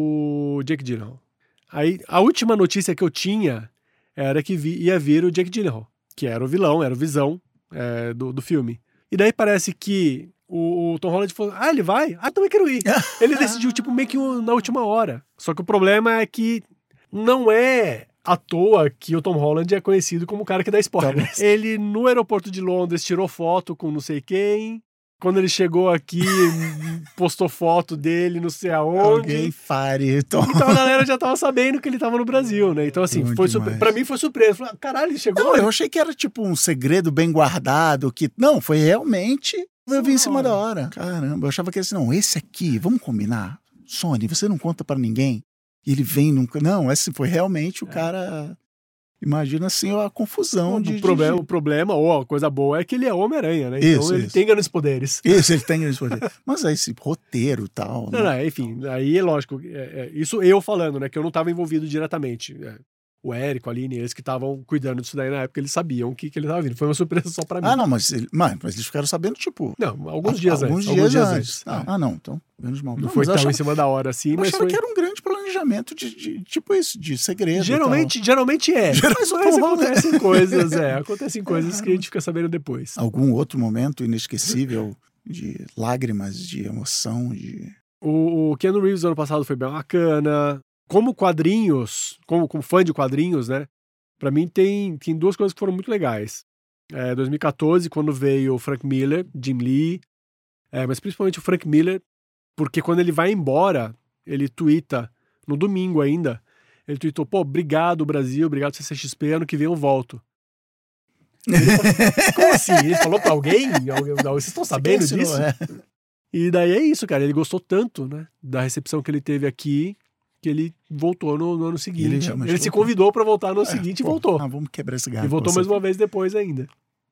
o Jake Gyllenhaal. Aí, a última notícia que eu tinha era que vi, ia vir o Jake Gyllenhaal, que era o vilão, era o Visão é, do, do filme. E daí parece que o, o Tom Holland falou, ah, ele vai? Ah, também quero ir. Ele decidiu, tipo, meio que na última hora. Só que o problema é que não é à toa que o Tom Holland é conhecido como o cara que dá spoiler. Tá. Ele, no aeroporto de Londres, tirou foto com não sei quem. Quando ele chegou aqui, postou foto dele não sei aonde. Alguém fare, Tom. Então a galera já tava sabendo que ele tava no Brasil, né? Então, assim, Bom foi demais. surpre... pra mim foi surpresa. Falei, ah, caralho, ele chegou. Não, eu achei que era tipo um segredo bem guardado, que... Não, foi realmente... Eu vi em cima da hora. Caramba, eu achava que assim, não, esse aqui, vamos combinar? Sony, você não conta pra ninguém? E ele vem nunca... Não, esse foi realmente o cara... Imagina assim a confusão o, de... problema, de... o problema, ou a coisa boa, é que ele é Homem-Aranha, né? Isso, Então ele isso. tem grandes poderes. Isso, ele tem esse poder. Mas aí esse roteiro e tal... Não, né? não, enfim, aí é lógico, é, é, isso eu falando, né, que eu não estava envolvido diretamente. É, o Érico, a Aline, eles que estavam cuidando disso daí na época, eles sabiam que, que ele estava vindo. Foi uma surpresa só pra mim. Ah, não, mas, ele- mas, mas eles ficaram sabendo, tipo... Não, alguns a- dias alguns antes. dias alguns dias antes. antes. Ah, É. ah, não, então, menos mal. Não foi mas eu tão achava- em cima da hora assim, eu mas achava foi... que era um grande planejamento de, de- tipo isso, de segredo. e Geralmente, geralmente é. Geralmente mas o Tom Holland- acontecem coisas, é. Acontecem coisas que a gente fica sabendo depois. tal. Algum outro momento inesquecível de lágrimas, de emoção, de... O, o Keanu Reeves ano passado foi bem bacana. Como quadrinhos, como, como fã de quadrinhos, né? Pra mim tem, tem duas coisas que foram muito legais. É, dois mil e quatorze, quando veio o Frank Miller, Jim Lee, é, mas principalmente o Frank Miller, porque quando ele vai embora, ele tuita, no domingo ainda, ele tuitou, pô, obrigado Brasil, obrigado C C X P, ano que vem eu volto. Ele falou, como assim? Ele falou pra alguém? Alguém- não, vocês estão sabendo Esse não disso? é. E daí é isso, cara. Ele gostou tanto, né, da recepção que ele teve aqui, que ele voltou no, no ano seguinte. Ele Ele, realmente se voltou. convidou pra voltar no ano É, seguinte pô, e voltou. Ah, vamos quebrar esse galho. E voltou com mais você. uma vez depois ainda.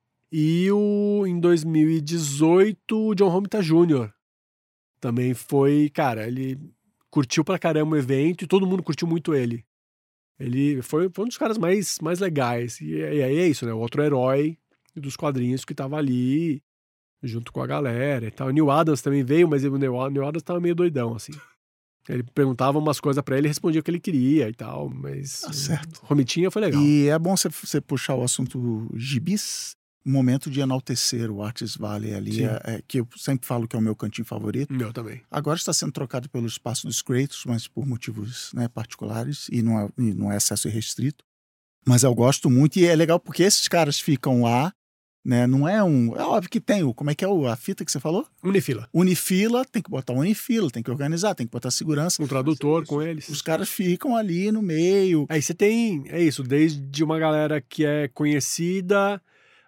E o, em dois mil e dezoito, o John Romita Júnior também foi, cara, ele curtiu pra caramba o evento e todo mundo curtiu muito ele. Ele foi, foi um dos caras mais, mais legais. E, e aí é isso, né? O outro herói dos quadrinhos que tava ali junto com a galera e tal. O Neil Adams também veio, mas o Neil, Neil Adams tava meio doidão, assim. Ele perguntava umas coisas pra ele e respondia o que ele queria e tal, mas... Tá certo. O Romitinha foi legal. E é bom você, você puxar o assunto gibis, um momento de enaltecer o Artist Valley ali, Sim. é, é, que eu sempre falo que é o meu cantinho favorito. Meu também. Agora está sendo trocado pelo espaço dos Creators, mas por motivos, né, particulares, e não, é, e não é acesso irrestrito. Mas eu gosto muito, e é legal porque esses caras ficam lá, né, não é um... É óbvio que tem o... Como é que é o, a fita que você falou? Unifila. Unifila, tem que botar unifila, tem que organizar, tem que botar segurança. Um tradutor com eles. Os caras ficam ali no meio. Aí você tem, é isso, desde uma galera que é conhecida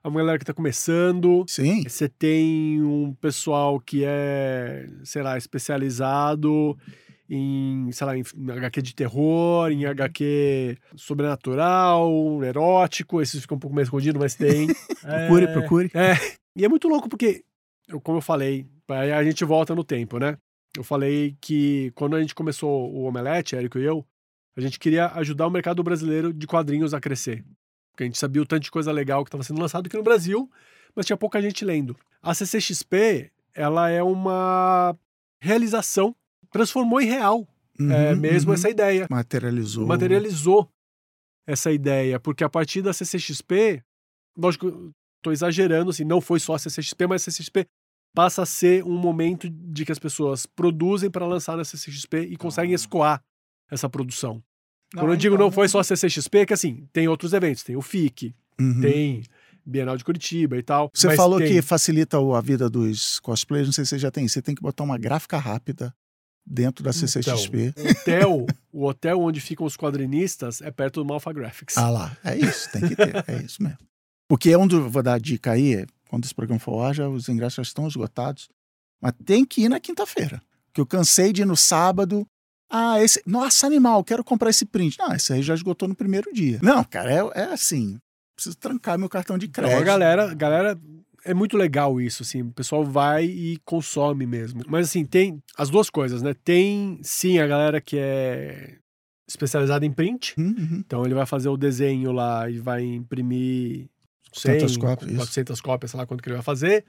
uma galera que tá começando. Sim. Você tem um pessoal que é, sei lá, especializado em, sei lá, em agá quê de terror, em agá quê sobrenatural, erótico. Esses ficam um pouco mais escondidos, mas tem. Procure, é, procure. É. E é muito louco porque, eu, como eu falei, aí a gente volta no tempo, né? Eu falei que quando a gente começou o Omelete, Érico e eu, a gente queria ajudar o mercado brasileiro de quadrinhos a crescer. Porque a gente sabia o tanto de coisa legal que estava sendo lançado aqui no Brasil, mas tinha pouca gente lendo. A C C X P, ela é uma realização, transformou em real Uhum, é, mesmo uhum. essa ideia. Materializou. Materializou essa ideia, porque a partir da C C X P, lógico, estou exagerando, assim, não foi só a C C X P, mas a C C X P passa a ser um momento de que as pessoas produzem para lançar na C C X P e conseguem escoar essa produção. Não, Quando eu digo então, não foi só a C C X P, é que assim, tem outros eventos, tem o F I C, Uhum. tem Bienal de Curitiba e tal. Você mas falou tem... que facilita o- a vida dos cosplayers, não sei se você já tem. Você tem que botar uma gráfica rápida dentro da C C X P. Então, o hotel, o hotel onde ficam os quadrinistas é perto do Malfa Graphics. Ah lá, é isso, tem que ter, é isso mesmo. Porque é um do, vou dar a dica aí, quando esse programa for ao ar, já, os ingressos já estão esgotados, mas tem que ir na quinta-feira. Que eu cansei de ir no sábado, ah, esse, nossa, animal, quero comprar esse print. Não, esse aí já esgotou no primeiro dia. Não, cara, é, é assim, preciso trancar meu cartão de crédito. Então, a galera, a galera, é muito legal isso, assim, o pessoal vai e consome mesmo. Mas assim, tem as duas coisas, né? Tem, sim, a galera que é especializada em print, Uhum, uhum. então ele vai fazer o desenho lá e vai imprimir cem, Tantas cópias, isso. quatrocentas cópias, sei lá quanto que ele vai fazer,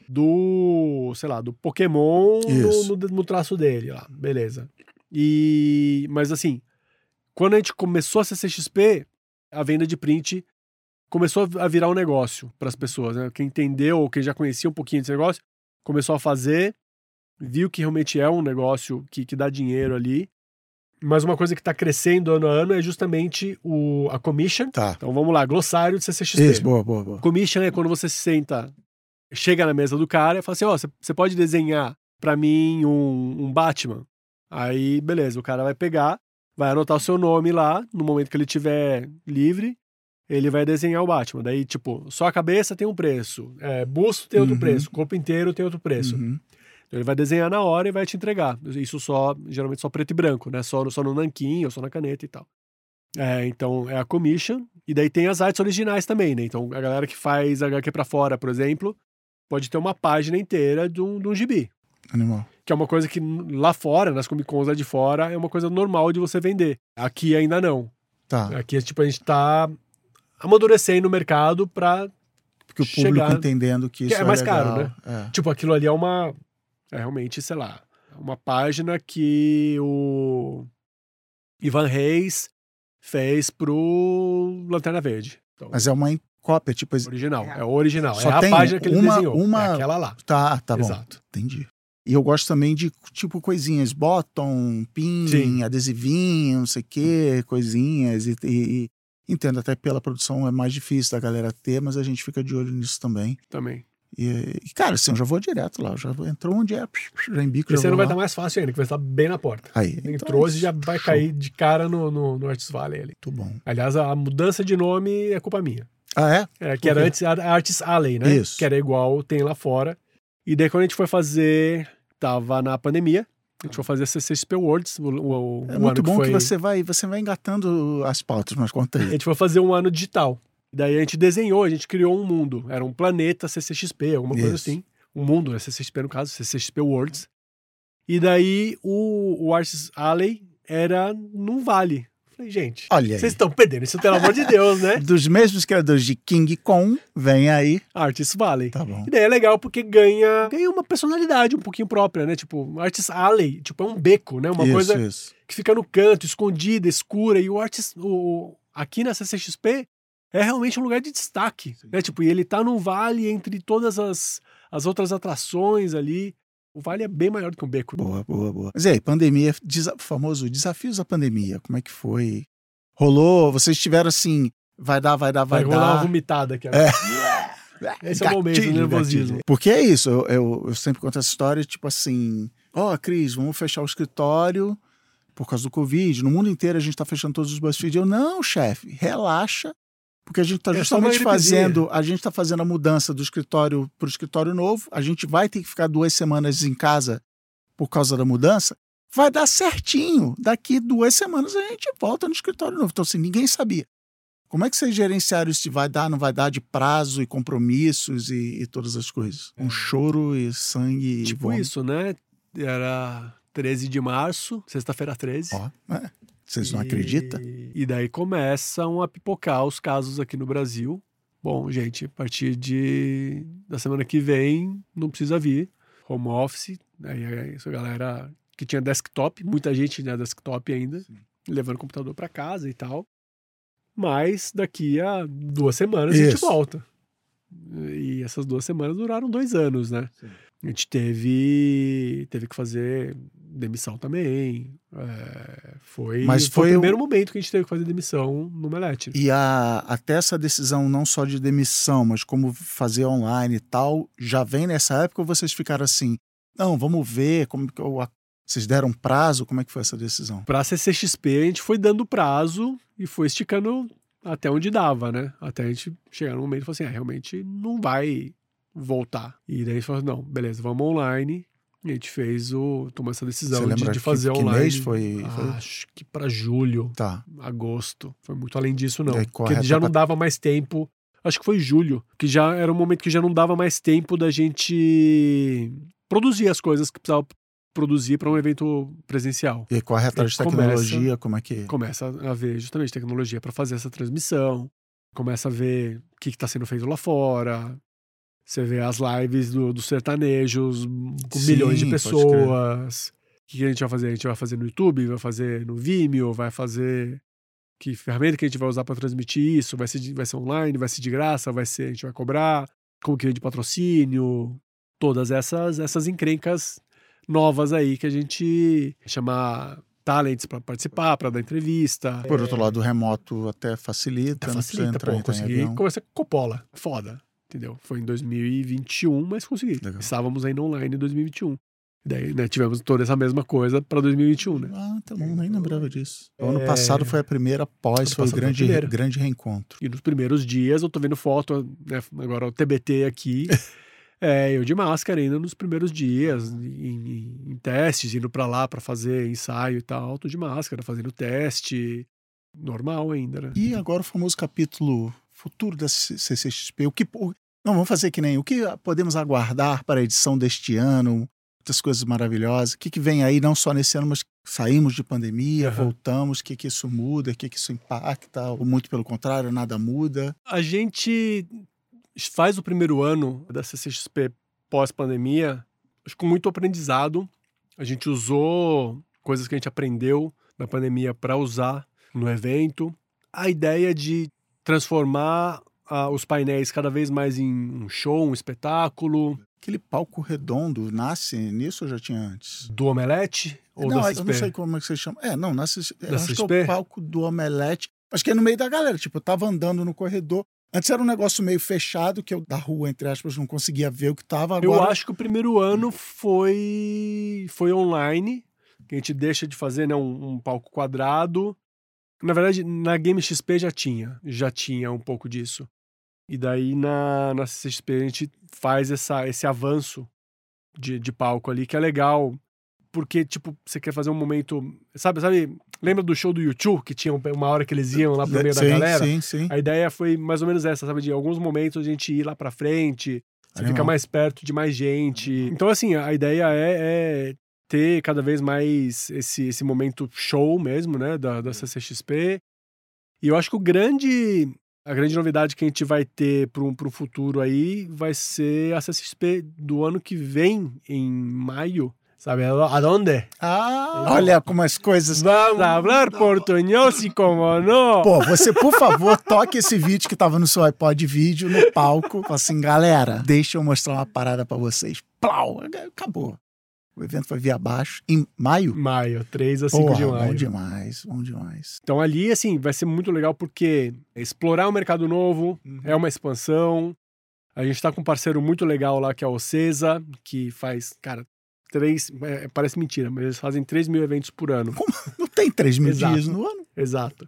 do, sei lá, do Pokémon no, Isso. no, no traço dele lá, beleza. E, mas assim, quando a gente começou a C C X P, a venda de print começou a virar um negócio para as pessoas, né? Quem entendeu ou quem já conhecia um pouquinho desse negócio, começou a fazer, viu que realmente é um negócio que, que dá dinheiro ali. Mas uma coisa que está crescendo ano a ano é justamente o, a commission. Tá. Então vamos lá, glossário de C C X P. Isso, boa, boa, boa. Commission é quando você se senta, chega na mesa do cara e fala assim, ó, oh, você pode desenhar para mim um, um Batman? Aí, beleza, o cara vai pegar, vai anotar o seu nome lá, no momento que ele estiver livre, ele vai desenhar o Batman. Daí, tipo, só a cabeça tem um preço, é, busto tem outro Uhum. preço, corpo inteiro tem outro preço. Uhum. Então ele vai desenhar na hora e vai te entregar. Isso só, geralmente só preto e branco, né? Só, só no nanquim ou só na caneta e tal. É, então é a commission. E daí tem as artes originais também, né? Então a galera que faz agá quê pra fora, por exemplo, pode ter uma página inteira de um, de um gibi. Animal. Que é uma coisa que lá fora, nas Comic Cons lá de fora, é uma coisa normal de você vender. Aqui ainda não. Tá. Aqui, tipo, a gente tá amadurecendo o mercado pra Porque o público chegar... entendendo que Que isso é mais legal. caro, né? É. Tipo, aquilo ali é uma... É realmente, sei lá, uma página que o Ivan Reis fez pro Lanterna Verde. Então, Mas é uma cópia, tipo... original. É o original. Só é a tem página que ele uma- desenhou. uma- É aquela lá. Tá, tá bom. Exato. Entendi. E eu gosto também de, tipo, coisinhas. Bottom, pin, Sim. adesivinho, não sei o quê, coisinhas. E, e- e entendo, até pela produção é mais difícil da galera ter, mas a gente fica de olho nisso também. Também. E, e, cara, assim, eu já vou direto lá. Eu já vou, entrou onde é, já embico, já Esse vou ano vai lá. estar mais fácil ainda, que vai estar bem na porta. Aí. então Entrou é e já vai show. cair de cara no, no, no Arts Valley ali. Muito bom. Aliás, a mudança de nome é culpa minha. Ah, é? É, que Por era quê? antes a Arts Alley, né? Isso. Que era igual tem lá fora. E daí quando a gente foi fazer, tava na pandemia, a gente foi fazer a C C X P Worlds, o, o, É o muito ano bom que foi... que você vai, você vai engatando as pautas, mas conta A aí. gente foi fazer um ano digital. Daí a gente desenhou, a gente criou um mundo. Era um planeta C C X P, alguma coisa Isso. assim. Um mundo, né? C C X P no caso, C C X P Worlds. E daí o, o Arts Alley era num vale. Falei, gente, Olha aí. vocês estão perdendo isso, pelo amor de Deus, né? Dos mesmos criadores de King Kong, vem aí. Arts Valley. Tá bom. E daí é legal porque ganha, ganha uma personalidade um pouquinho própria, né? Tipo, Arts Alley, tipo, é um beco, né? Uma isso, coisa isso. que fica no canto, escondida, escura. E o Arts, o, aqui na C C X P é realmente um lugar de destaque, né? Tipo, e ele tá num vale entre todas as, as outras atrações ali. O vale é bem maior do que um beco. Boa, boa, boa. Mas e aí, pandemia, desa- famoso desafios da pandemia, como é que foi? Rolou? Vocês tiveram assim, vai dar, vai dar, vai, Vai rolar uma dar. vomitada aqui agora. Esse é o momento do Gatilho, nervosismo. gatilho. Porque é isso, eu, eu, eu sempre conto essa história, tipo assim, ó, oh, Cris, vamos fechar o escritório por causa do Covid. No mundo inteiro a gente tá fechando todos os BuzzFeed. Eu, não, chefe, relaxa. Porque a gente está É só uma justamente gripezinha. fazendo, a gente está fazendo a mudança do escritório para o escritório novo, a gente vai ter que ficar duas semanas em casa por causa da mudança, vai dar certinho. Daqui duas semanas a gente volta no escritório novo. Então, assim, ninguém sabia. Como é que vocês gerenciaram isso de vai dar, não vai dar, de prazo e compromissos e, e todas as coisas? Um choro e sangue e Tipo vômito. isso, né? Era treze de março, sexta-feira treze. Ó, é. Vocês não E- acreditam? E daí começam a pipocar os casos aqui no Brasil. Bom, gente, a partir de, da semana que vem não precisa vir. Home office, aí aí essa galera que tinha desktop, muita gente tinha desktop ainda, levando o computador para casa e tal. Mas daqui a duas semanas a gente Isso. volta. E essas duas semanas duraram dois anos, né? A gente teve, teve que fazer demissão também. É, foi, Mas foi foi o o- primeiro momento que a gente teve que fazer demissão no Melete. E a, até essa decisão não só de demissão, mas como fazer online e tal, já vem nessa época ou vocês ficaram assim, não, vamos ver, como que eu, vocês deram prazo, como é que foi essa decisão? Pra C C X P, a gente foi dando prazo e foi esticando até onde dava, né? Até a gente chegar no momento e falar assim, ah, realmente não vai voltar. E daí a gente falou, não, beleza, vamos online. E a gente fez o... tomou essa decisão Você de, lembra de que- fazer que online. mês foi- Ah, foi? Acho que pra julho, Tá. agosto. Foi muito além disso, não. E aí, Porque corre já até não pra- dava mais tempo. Acho que foi julho, que já era um momento que já não dava mais tempo da gente produzir as coisas que precisava produzir para um evento presencial. E aí corre atrás de Aí começa- tecnologia, como é que... Começa a ver justamente tecnologia para fazer essa transmissão, começa a ver o que está sendo feito lá fora. Você vê as lives do- dos sertanejos com Sim, milhões de pode pessoas. O que a gente vai fazer? A gente vai fazer no YouTube, vai fazer no Vimeo, vai fazer... Que ferramenta que a gente vai usar para transmitir isso? Vai ser, de- vai ser online, vai ser de graça, vai ser, a gente vai cobrar, como que é de patrocínio, todas essas, essas encrencas novas aí que a gente chama talents para participar, para dar entrevista. Por outro lado, o remoto até facilita, Até não precisa facilita, entrar, pô, entrar em consegui avião. começar com Coppola, foda, entendeu? Foi em dois mil e vinte e um, mas consegui. Legal. Estávamos ainda online em dois mil e vinte e um. Daí, né, tivemos toda essa mesma coisa para dois mil e vinte e um, né? Ah, tá bom, nem lembrava disso. O ano É. passado foi a primeira pós, Ano foi o passado foi a grande, primeira. grande reencontro. E nos primeiros dias, eu tô vendo foto, né, agora o T B T aqui, é, eu de máscara ainda nos primeiros dias, em, em- em testes, indo pra lá pra fazer ensaio e tal, tô de máscara, fazendo teste, normal ainda, né? E agora o famoso capítulo futuro da C C X P. O que, o- não, vamos fazer que nem o que podemos aguardar para a edição deste ano, muitas coisas maravilhosas. O que, que vem aí, não só nesse ano, mas saímos de pandemia, Aham. voltamos, o que, que isso muda, o que, que isso impacta, ou muito pelo contrário, nada muda. A gente faz o primeiro ano da C C X P pós-pandemia, acho que com muito aprendizado. A gente usou coisas que a gente aprendeu na pandemia para usar no evento. A ideia de transformar ah, os painéis cada vez mais em um show, um espetáculo, Aquele palco redondo nasce nisso ou já tinha antes? do Omelete ou não, da eu não sei C C P? como é que você chama. É, não, nasce, eu Da acho que é C C P? o palco do Omelete. Acho que é no meio da galera. Tipo, eu tava andando no corredor. Antes era um negócio meio fechado, que eu, da rua, entre aspas, não conseguia ver o que tava. Agora, Eu acho que o primeiro ano foi, foi online, que a gente deixa de fazer, né, um, um palco quadrado. Na verdade, na Game X P já tinha, já tinha um pouco disso. E daí na, na C C X P a gente faz essa, esse avanço de, de palco ali, que é legal, porque, tipo, você quer fazer um momento... Sabe, sabe? Lembra do show do YouTube, que tinha uma hora que eles iam lá pro meio sim, da galera? Sim, sim. A ideia foi mais ou menos essa, sabe? De alguns momentos a gente ir lá pra frente, você Animal. fica mais perto de mais gente. Então, assim, a ideia é, é ter cada vez mais esse, esse momento show mesmo, né? Da, da C C X P. E eu acho que o grande... A grande novidade que a gente vai ter para um, para um futuro aí vai ser a C C X P do ano que vem, em maio. Sabe aonde? Ah, olha como as coisas... Vamos falar portunhol, se como não. Pô, você, por favor, toque esse vídeo que tava no seu iPod vídeo, no palco. Fala assim, galera, deixa eu mostrar uma parada pra vocês. Plau! Acabou. O evento foi via abaixo. Em maio? Maio, três a cinco Porra, de maio. bom demais, bom demais. Então ali, assim, vai ser muito legal porque explorar um mercado novo é uma expansão. A gente tá com um parceiro muito legal lá, que é a Ocesa, que faz, cara, três... é, parece mentira, mas eles fazem três mil eventos por ano. Não tem três mil Exato. dias no ano? Exato.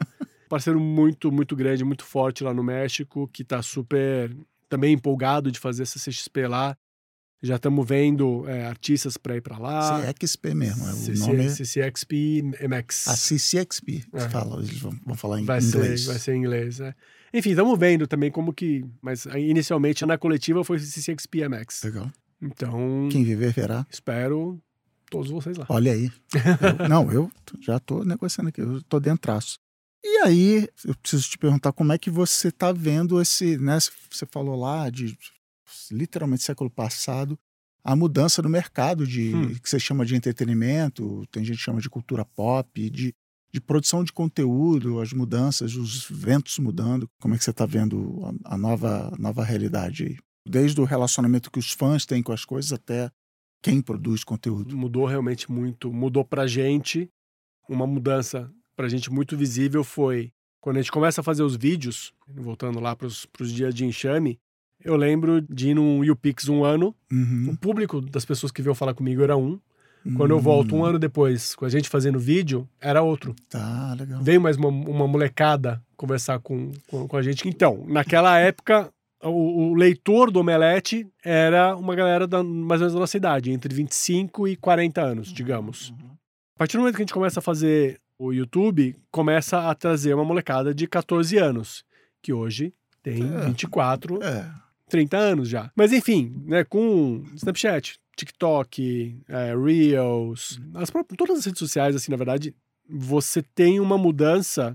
Parceiro muito, muito grande, muito forte lá no México, que tá super também empolgado de fazer C C X P lá. Já estamos vendo é, artistas para ir para lá. C X P mesmo, é o C C, nome. C C X P M X. A C C X P, É. fala, eles vão, vão falar em vai inglês. Ser, vai ser em inglês, é. Enfim, estamos vendo também como que... Mas inicialmente na coletiva foi C C X P M X. Legal. Então, Quem viver verá. espero todos vocês lá. Olha aí. Eu- não, eu já tô negociando aqui, eu tô dentraço. E aí, eu preciso te perguntar como é que você tá vendo esse, né? Você falou lá de literalmente século passado, a mudança do mercado de Hum. que você chama de entretenimento, tem gente que chama de cultura pop, de, de produção de conteúdo, as mudanças, os ventos mudando. Como é que você tá vendo a, a nova, nova realidade aí? Desde o relacionamento que os fãs têm com as coisas até quem produz conteúdo. Mudou realmente muito. Mudou pra gente. Uma mudança pra gente muito visível foi quando a gente começa a fazer os vídeos, voltando lá pros, pros dias de enxame, eu lembro de ir num YouPix um ano, Uhum. o público das pessoas que veio falar comigo era um. Quando eu volto um ano depois, com a gente fazendo vídeo, era outro. Tá, legal. Veio mais uma, uma molecada conversar com, com, com a gente. Então, naquela época, o, o leitor do Omelete era uma galera da, mais ou menos da nossa idade, entre vinte e cinco e quarenta anos, digamos. A partir do momento que a gente começa a fazer o YouTube, começa a trazer uma molecada de catorze anos, que hoje tem É. vinte e quatro, É. trinta anos já. Mas enfim, né, com Snapchat, TikTok, é, Reels, as próprias, todas as redes sociais, assim, na verdade, você tem uma mudança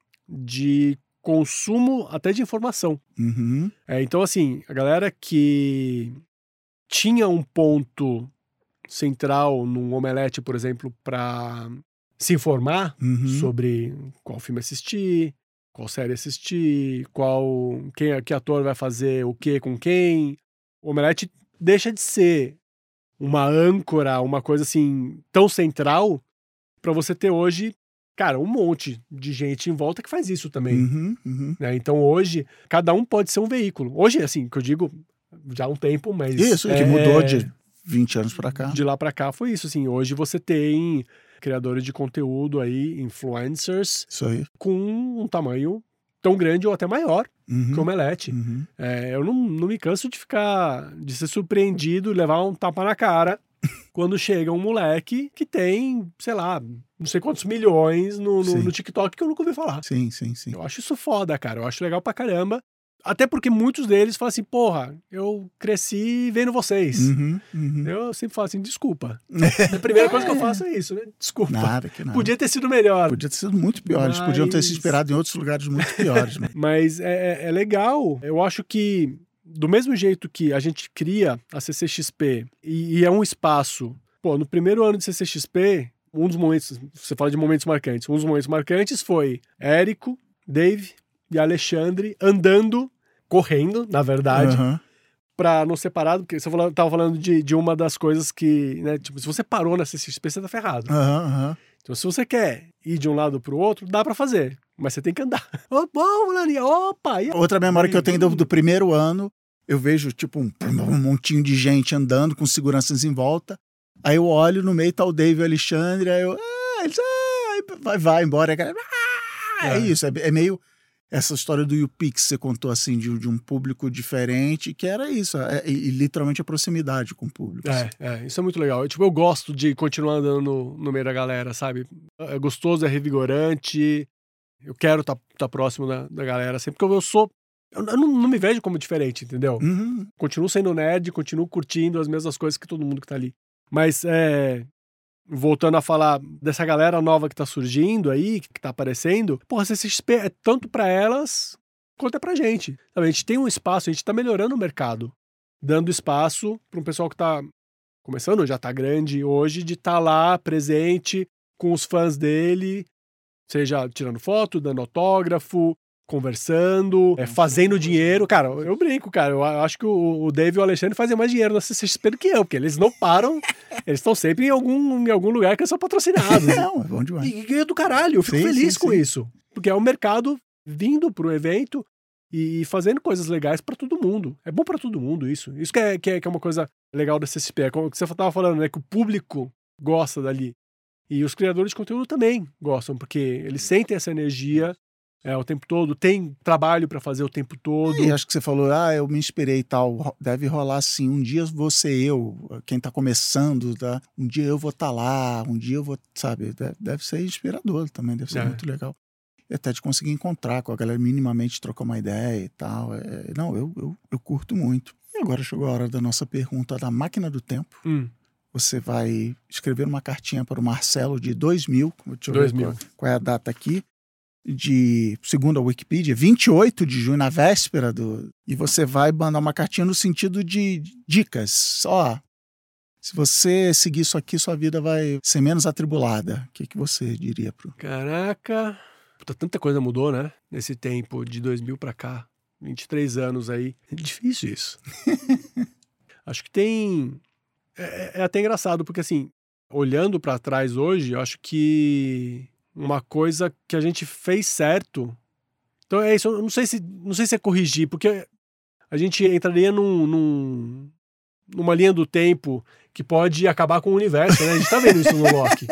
de consumo até de informação. Uhum. É, então, assim, a galera que tinha um ponto central num Omelete, por exemplo, para se informar Uhum. sobre qual filme assistir, qual série assistir, qual quem, que ator vai fazer o que com quem. O Omelete deixa de ser uma âncora, uma coisa assim tão central para você ter hoje, cara, um monte de gente em volta que faz isso também. Uhum. Uhum. Né? Então hoje, cada um pode ser um veículo. Hoje, assim, que eu digo já há um tempo, mas... Isso, que é, mudou de vinte anos pra cá. de lá pra cá foi isso, assim. Hoje você tem criadores de conteúdo aí, influencers, Isso aí. com um tamanho tão grande ou até maior Uhum. que o Omelete. Uhum. É, eu não, não me canso de ficar, de ser surpreendido e levar um tapa na cara quando chega um moleque que tem, sei lá, não sei quantos milhões no, no, Sim. no TikTok que eu nunca ouvi falar. Sim, sim, sim. Eu acho isso foda, cara. Eu acho legal pra caramba. Até porque muitos deles falam assim, porra, eu cresci vendo vocês. Uhum. Uhum. Eu sempre falo assim, desculpa. A primeira coisa que eu faço é isso, né? Desculpa. Nada, que nada. Podia ter sido melhor. Podia ter sido muito pior. Eles Mas- podiam ter se inspirado em outros lugares muito piores. Né? Mas é, é- é legal. Eu acho que, do mesmo jeito que a gente cria a C C X P e, e é um espaço... Pô, no primeiro ano de C C X P, um dos momentos... Você fala de momentos marcantes. Um dos momentos marcantes foi Érico, Dave e Alexandre andando, correndo, na verdade, Aham. pra não separar, porque você falou- tava falando de, de uma das coisas que, né, tipo, se você parou na C C X P, você tá ferrado. Aham, aham. Então, se você quer ir de um lado pro outro, dá pra fazer, mas você tem que andar. Ô, bom, Fulaninha, opa! E... Outra memória que eu tenho do, do primeiro ano, eu vejo, tipo, um, um montinho de gente andando com seguranças em volta. Aí eu olho no meio, tá o Dave e o Alexandre, aí eu, ah, eles, ah, aí vai, vai embora. Aí, ah, é. É. isso, é, é meio essa história do YouPix que você contou, assim, de, de um público diferente, que era isso, é, e, e literalmente a proximidade com o público. É, é, isso é muito legal. Eu, tipo, eu gosto de continuar andando no, no meio da galera, sabe? É gostoso, é revigorante. Eu quero estar tá, tá próximo da, da galera sempre, porque eu sou... Eu não, não me vejo como diferente, entendeu? Uhum. Continuo sendo nerd, continuo curtindo as mesmas coisas que todo mundo que tá ali. Mas, é... voltando a falar dessa galera nova que tá surgindo aí, que tá aparecendo, porra, C C X P é tanto pra elas quanto é pra gente. Sabe? A gente tem um espaço, a gente tá melhorando o mercado, dando espaço pra um pessoal que tá começando, já tá grande hoje, de estar tá lá presente com os fãs dele, seja tirando foto, dando autógrafo, conversando, é, fazendo dinheiro. Cara, eu brinco, cara. Eu acho que o, o Dave e o Alexandre fazem mais dinheiro na C C X P do que eu, porque eles não param, eles estão sempre em algum, em algum lugar que é só patrocinado. Não, é bom demais. E ganha do caralho. Eu fico Sim, feliz sim, com sim. isso. Porque é o mercado vindo pro evento e fazendo coisas legais pra todo mundo. É bom pra todo mundo isso. Isso que é, que é, que é uma coisa legal da C C X P. É como que você tava falando, né? Que o público gosta dali. E os criadores de conteúdo também gostam, porque eles sentem essa energia É, o tempo todo. Tem trabalho para fazer o tempo todo. E acho que você falou, ah, eu me inspirei e tal. Deve rolar assim, um dia vou ser eu, quem tá começando, tá? Um dia eu vou estar tá lá, um dia eu vou, sabe? Deve, deve ser inspirador também, deve ser É. muito legal. E até de conseguir encontrar com a galera, minimamente trocar uma ideia e tal. É, não, eu, eu, eu curto muito. E agora chegou a hora da nossa pergunta da máquina do tempo. Hum. Você vai escrever uma cartinha para o Marcelo de dois mil. Deixa eu dois ver mil. Qual, qual é a data aqui. De, segundo a Wikipedia, vinte e oito de junho, na véspera do... E você vai mandar uma cartinha no sentido de dicas. Ó, se você seguir isso aqui, sua vida vai ser menos atribulada. O que, que você diria pro... Caraca... Puta, tanta coisa mudou, né? Nesse tempo de dois mil pra cá. vinte e três anos aí. É difícil isso. Acho que tem... É, é até engraçado, porque assim, olhando pra trás hoje, eu acho que... uma coisa que a gente fez certo. Então é isso, eu não sei se, não sei se é corrigir, porque a gente entraria num, num, numa linha do tempo que pode acabar com o universo, né? A gente tá vendo isso no Loki.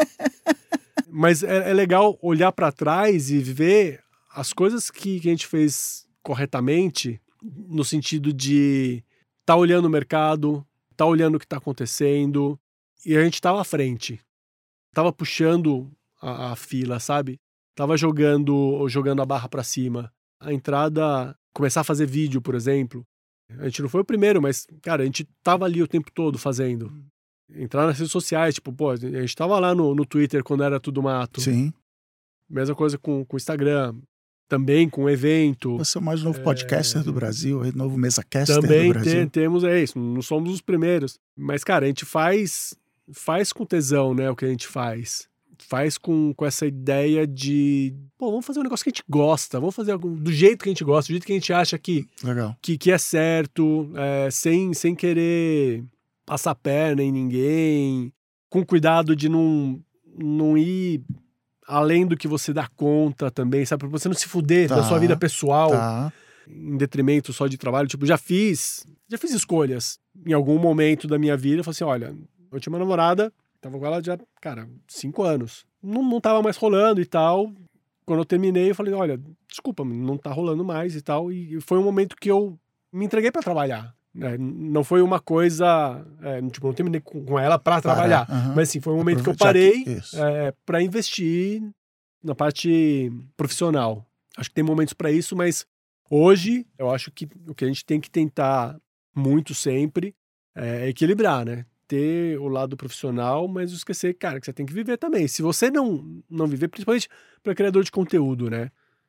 Mas é, é legal olhar para trás e ver as coisas que, que a gente fez corretamente, no sentido de tá olhando o mercado, tá olhando o que tá acontecendo, e a gente tava à frente. Tava puxando A, a fila, sabe? Tava jogando, jogando a barra pra cima. A entrada, começar a fazer vídeo, por exemplo. A gente não foi o primeiro, mas, cara, a gente tava ali o tempo todo fazendo. Entrar nas redes sociais, tipo, pô, a gente tava lá no, no Twitter quando era tudo mato. Sim. Mesma coisa com o Instagram. Também com o evento. Você é o mais novo podcaster é... do Brasil, o novo mesacaster Também do Brasil. Tem, temos, é isso, não somos os primeiros. Mas, cara, a gente faz, faz com tesão, né, o que a gente faz. Faz com, com essa ideia de, pô, vamos fazer um negócio que a gente gosta, vamos fazer algo, do jeito que a gente gosta, do jeito que a gente acha que, Legal. que, que é certo, é, sem, sem querer passar perna em ninguém, com cuidado de não, não ir além do que você dá conta também, sabe? Pra você não se fuder tá, da sua vida pessoal, tá. em detrimento só de trabalho. Tipo, já fiz, já fiz escolhas em algum momento da minha vida. Eu falei assim, olha, eu tinha uma namorada, tava com ela já, cara, cinco anos. Não, não tava mais rolando e tal. Quando eu terminei, eu falei, olha, desculpa, não tá rolando mais e tal. E foi um momento que eu me entreguei pra trabalhar. Né? Não foi uma coisa... É, tipo, não terminei com ela pra trabalhar. Para, uhum. Mas assim, foi um momento que eu parei é, pra investir na parte profissional. Acho que tem momentos pra isso, mas hoje eu acho que o que a gente tem que tentar muito sempre é equilibrar, né? Ter o lado profissional, mas não esquecer, cara, que você tem que viver também. Se você não, não viver, principalmente para criador de conteúdo, né?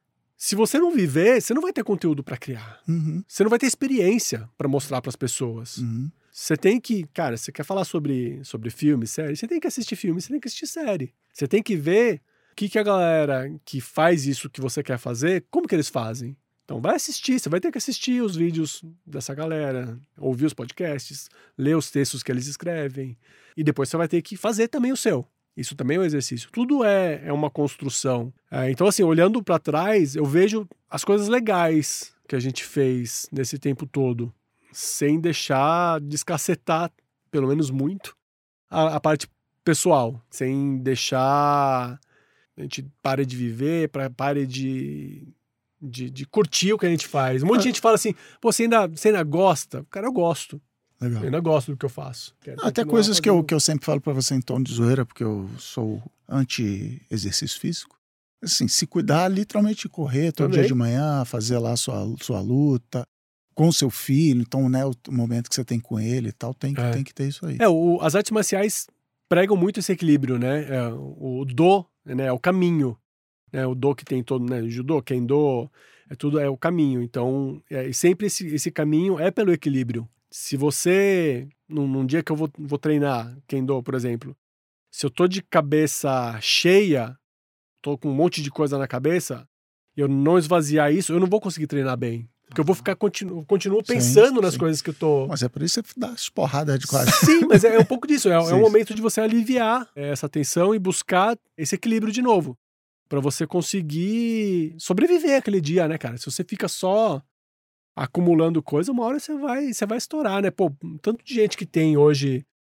Se você não viver, você não vai ter conteúdo para criar. Uhum. Você não vai ter experiência para mostrar para as pessoas. Uhum. Você tem que, cara, você quer falar sobre, sobre filme, série, você tem que assistir filme, você tem que assistir série. Você tem que ver o que, que a galera que faz isso que você quer fazer, como que eles fazem. Então vai assistir, você vai ter que assistir os vídeos dessa galera, ouvir os podcasts, ler os textos que eles escrevem, e depois você vai ter que fazer também o seu. Isso também é um exercício. Tudo é, é uma construção. É, então, assim, olhando para trás, eu vejo as coisas legais que a gente fez nesse tempo todo, sem deixar descacetar, pelo menos muito, a, a parte pessoal, sem deixar a gente pare de viver, pra, pare de... De, de curtir o que a gente faz. Um monte de gente fala assim, pô, você ainda, você ainda gosta? Cara, eu gosto. Legal. Eu ainda gosto do que eu faço. Quero Até coisas que eu, que eu sempre falo pra você em tom de zoeira, porque eu sou anti-exercício físico. Assim, se cuidar, literalmente correr todo Também. dia de manhã, fazer lá sua, sua luta com o seu filho, então, né, o momento que você tem com ele e tal, tem, É. tem que ter isso aí. É, o, as artes marciais pregam muito esse equilíbrio, né? É, o do, né, é o caminho. É, o do que tem todo, né? Judô, kendo, é tudo é o caminho. Então, é, sempre esse, esse caminho é pelo equilíbrio. Se você, num, num dia que eu vou, vou treinar kendo, por exemplo, se eu tô de cabeça cheia, tô com um monte de coisa na cabeça, e eu não esvaziar isso, eu não vou conseguir treinar bem. Porque eu vou ficar, continuo, continuo pensando sim, nas sim. coisas que eu tô... Mas é por isso que você dá as porradas de quase. Sim, mas é, é um pouco disso. É, é um momento de você aliviar essa tensão e buscar esse equilíbrio de novo. Pra você conseguir sobreviver aquele dia, né, cara? Se você fica só acumulando coisa, uma hora você vai, você vai estourar, né? Pô, tanto de gente que tem hoje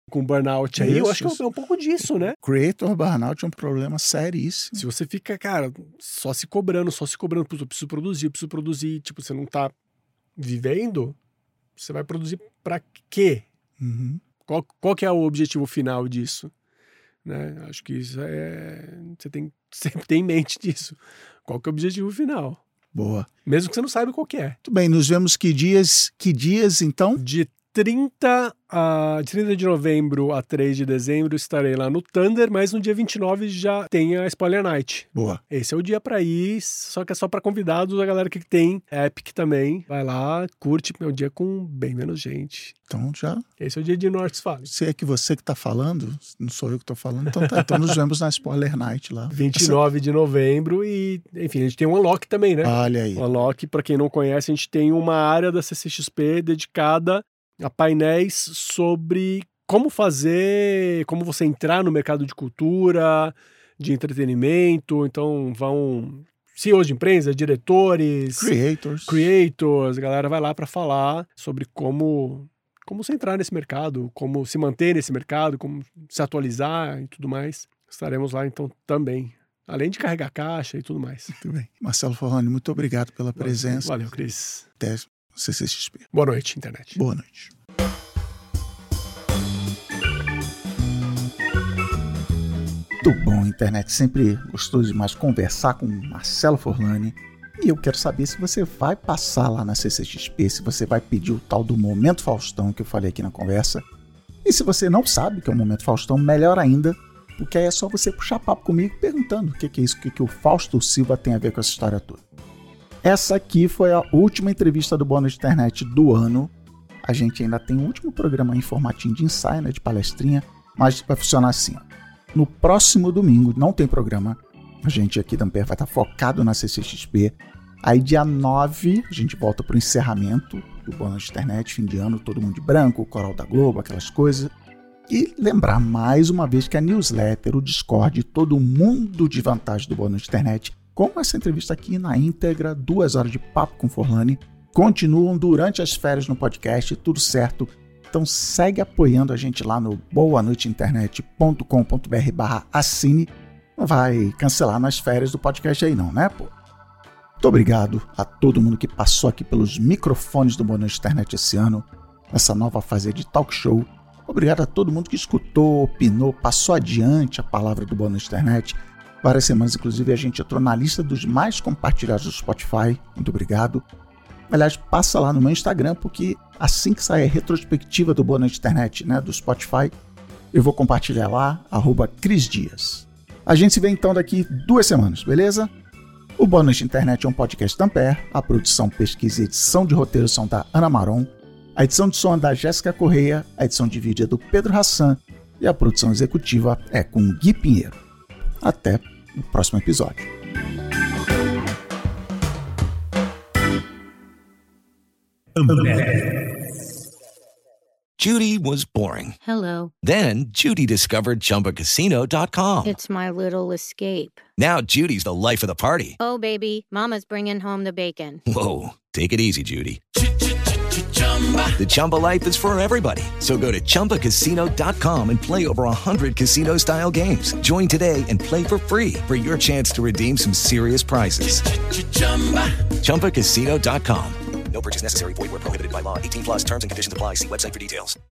com burnout aí, Isso, eu acho isso. que é um pouco disso, né? Creator burnout é um problema seríssimo. Se você fica, cara, só se cobrando, só se cobrando, eu preciso produzir, eu preciso produzir, tipo, você não tá vivendo, você vai produzir pra quê? Uhum. Qual, qual que é o objetivo final disso? Né? Acho que isso é... Você tem sempre ter em mente disso. Qual que é o objetivo final? Boa. Mesmo que você não saiba qual que é. Muito bem, nos vemos que dias, que dias então? De trinta, a, de trinta de novembro a três de dezembro estarei lá no Thunder, mas no dia vinte e nove já tem a Spoiler Night. Boa. Esse é o dia pra ir, só que é só pra convidados, a galera que tem Epic também. Vai lá, curte, é um dia com bem menos gente. Então já, Esse é o dia de North Valley. se é que você que tá falando, não sou eu que tô falando, então tá, então nos vemos na Spoiler Night lá. vinte e nove de novembro e, enfim, a gente tem um Unlock também, né? Olha aí. O Unlock, pra quem não conhece, a gente tem uma área da C C X P dedicada a painéis sobre como fazer, como você entrar no mercado de cultura, de entretenimento. Então vão C E Os de empresa, diretores, Creators. creators, a galera vai lá para falar sobre como, como você entrar nesse mercado, como se manter nesse mercado, como se atualizar e tudo mais. Estaremos lá então também, além de carregar caixa e tudo mais. Muito bem. Marcelo Forlani, muito obrigado pela presença. Valeu, Cris. Até C C X P. Boa noite, internet. Boa noite. Muito bom, internet. Sempre gostoso demais conversar com o Marcelo Forlani. E eu quero saber se você vai passar lá na C C X P, se você vai pedir o tal do Momento Faustão que eu falei aqui na conversa. E se você não sabe o que é o Momento Faustão, melhor ainda, porque aí é só você puxar papo comigo perguntando o que é isso, o que, que o Fausto Silva tem a ver com essa história toda. Essa aqui foi a última entrevista do Boa Noite Internet do ano. A gente ainda tem o último programa em formatinho de ensaio, né, de palestrinha, mas vai funcionar assim, ó. No próximo domingo, não tem programa, a gente aqui da Ampere vai estar focado na C C X P. Aí dia nove, a gente volta para o encerramento do Boa Noite Internet, fim de ano, todo mundo de branco, Coral da Globo, aquelas coisas. E lembrar mais uma vez que a newsletter, o Discord, todo mundo de vantagem do Boa Noite Internet, como essa entrevista aqui na íntegra, duas horas de papo com Forlani, continuam durante as férias no podcast, tudo certo. Então segue apoiando a gente lá no boa noite internet ponto com ponto b r barra assine. Não vai cancelar nas férias do podcast aí não, né, pô? Muito obrigado a todo mundo que passou aqui pelos microfones do Boa Noite Internet esse ano, nessa nova fase de talk show. Obrigado a todo mundo que escutou, opinou, passou adiante a palavra do Boa Noite Internet. Várias semanas, inclusive, a gente entrou na lista dos mais compartilhados do Spotify. Muito obrigado. Aliás, passa lá no meu Instagram, porque assim que sair a retrospectiva do Boa Noite Internet, né, do Spotify, eu vou compartilhar lá, arroba Cris Dias. A gente se vê então daqui duas semanas, beleza? O Boa Noite Internet é um podcast da Ampere, a produção, pesquisa e edição de roteiro são da Ana Maron, a edição de som é da Jéssica Correia, a edição de vídeo é do Pedro Hassan e a produção executiva é com o Gui Pinheiro. Até o próximo episódio. Judy was boring. Hello. Then Judy discovered Chumba Casino dot com. It's my little escape. Now Judy's the life of the party. Oh, baby, mama's bringing home the bacon. Whoa, take it easy, Judy. The Chumba life is for everybody. So go to Chumba Casino dot com and play over one hundred casino-style games. Join today and play for free for your chance to redeem some serious prizes. Chumba Casino dot com. No purchase necessary. Void where prohibited by law. eighteen plus terms and conditions apply. See website for details.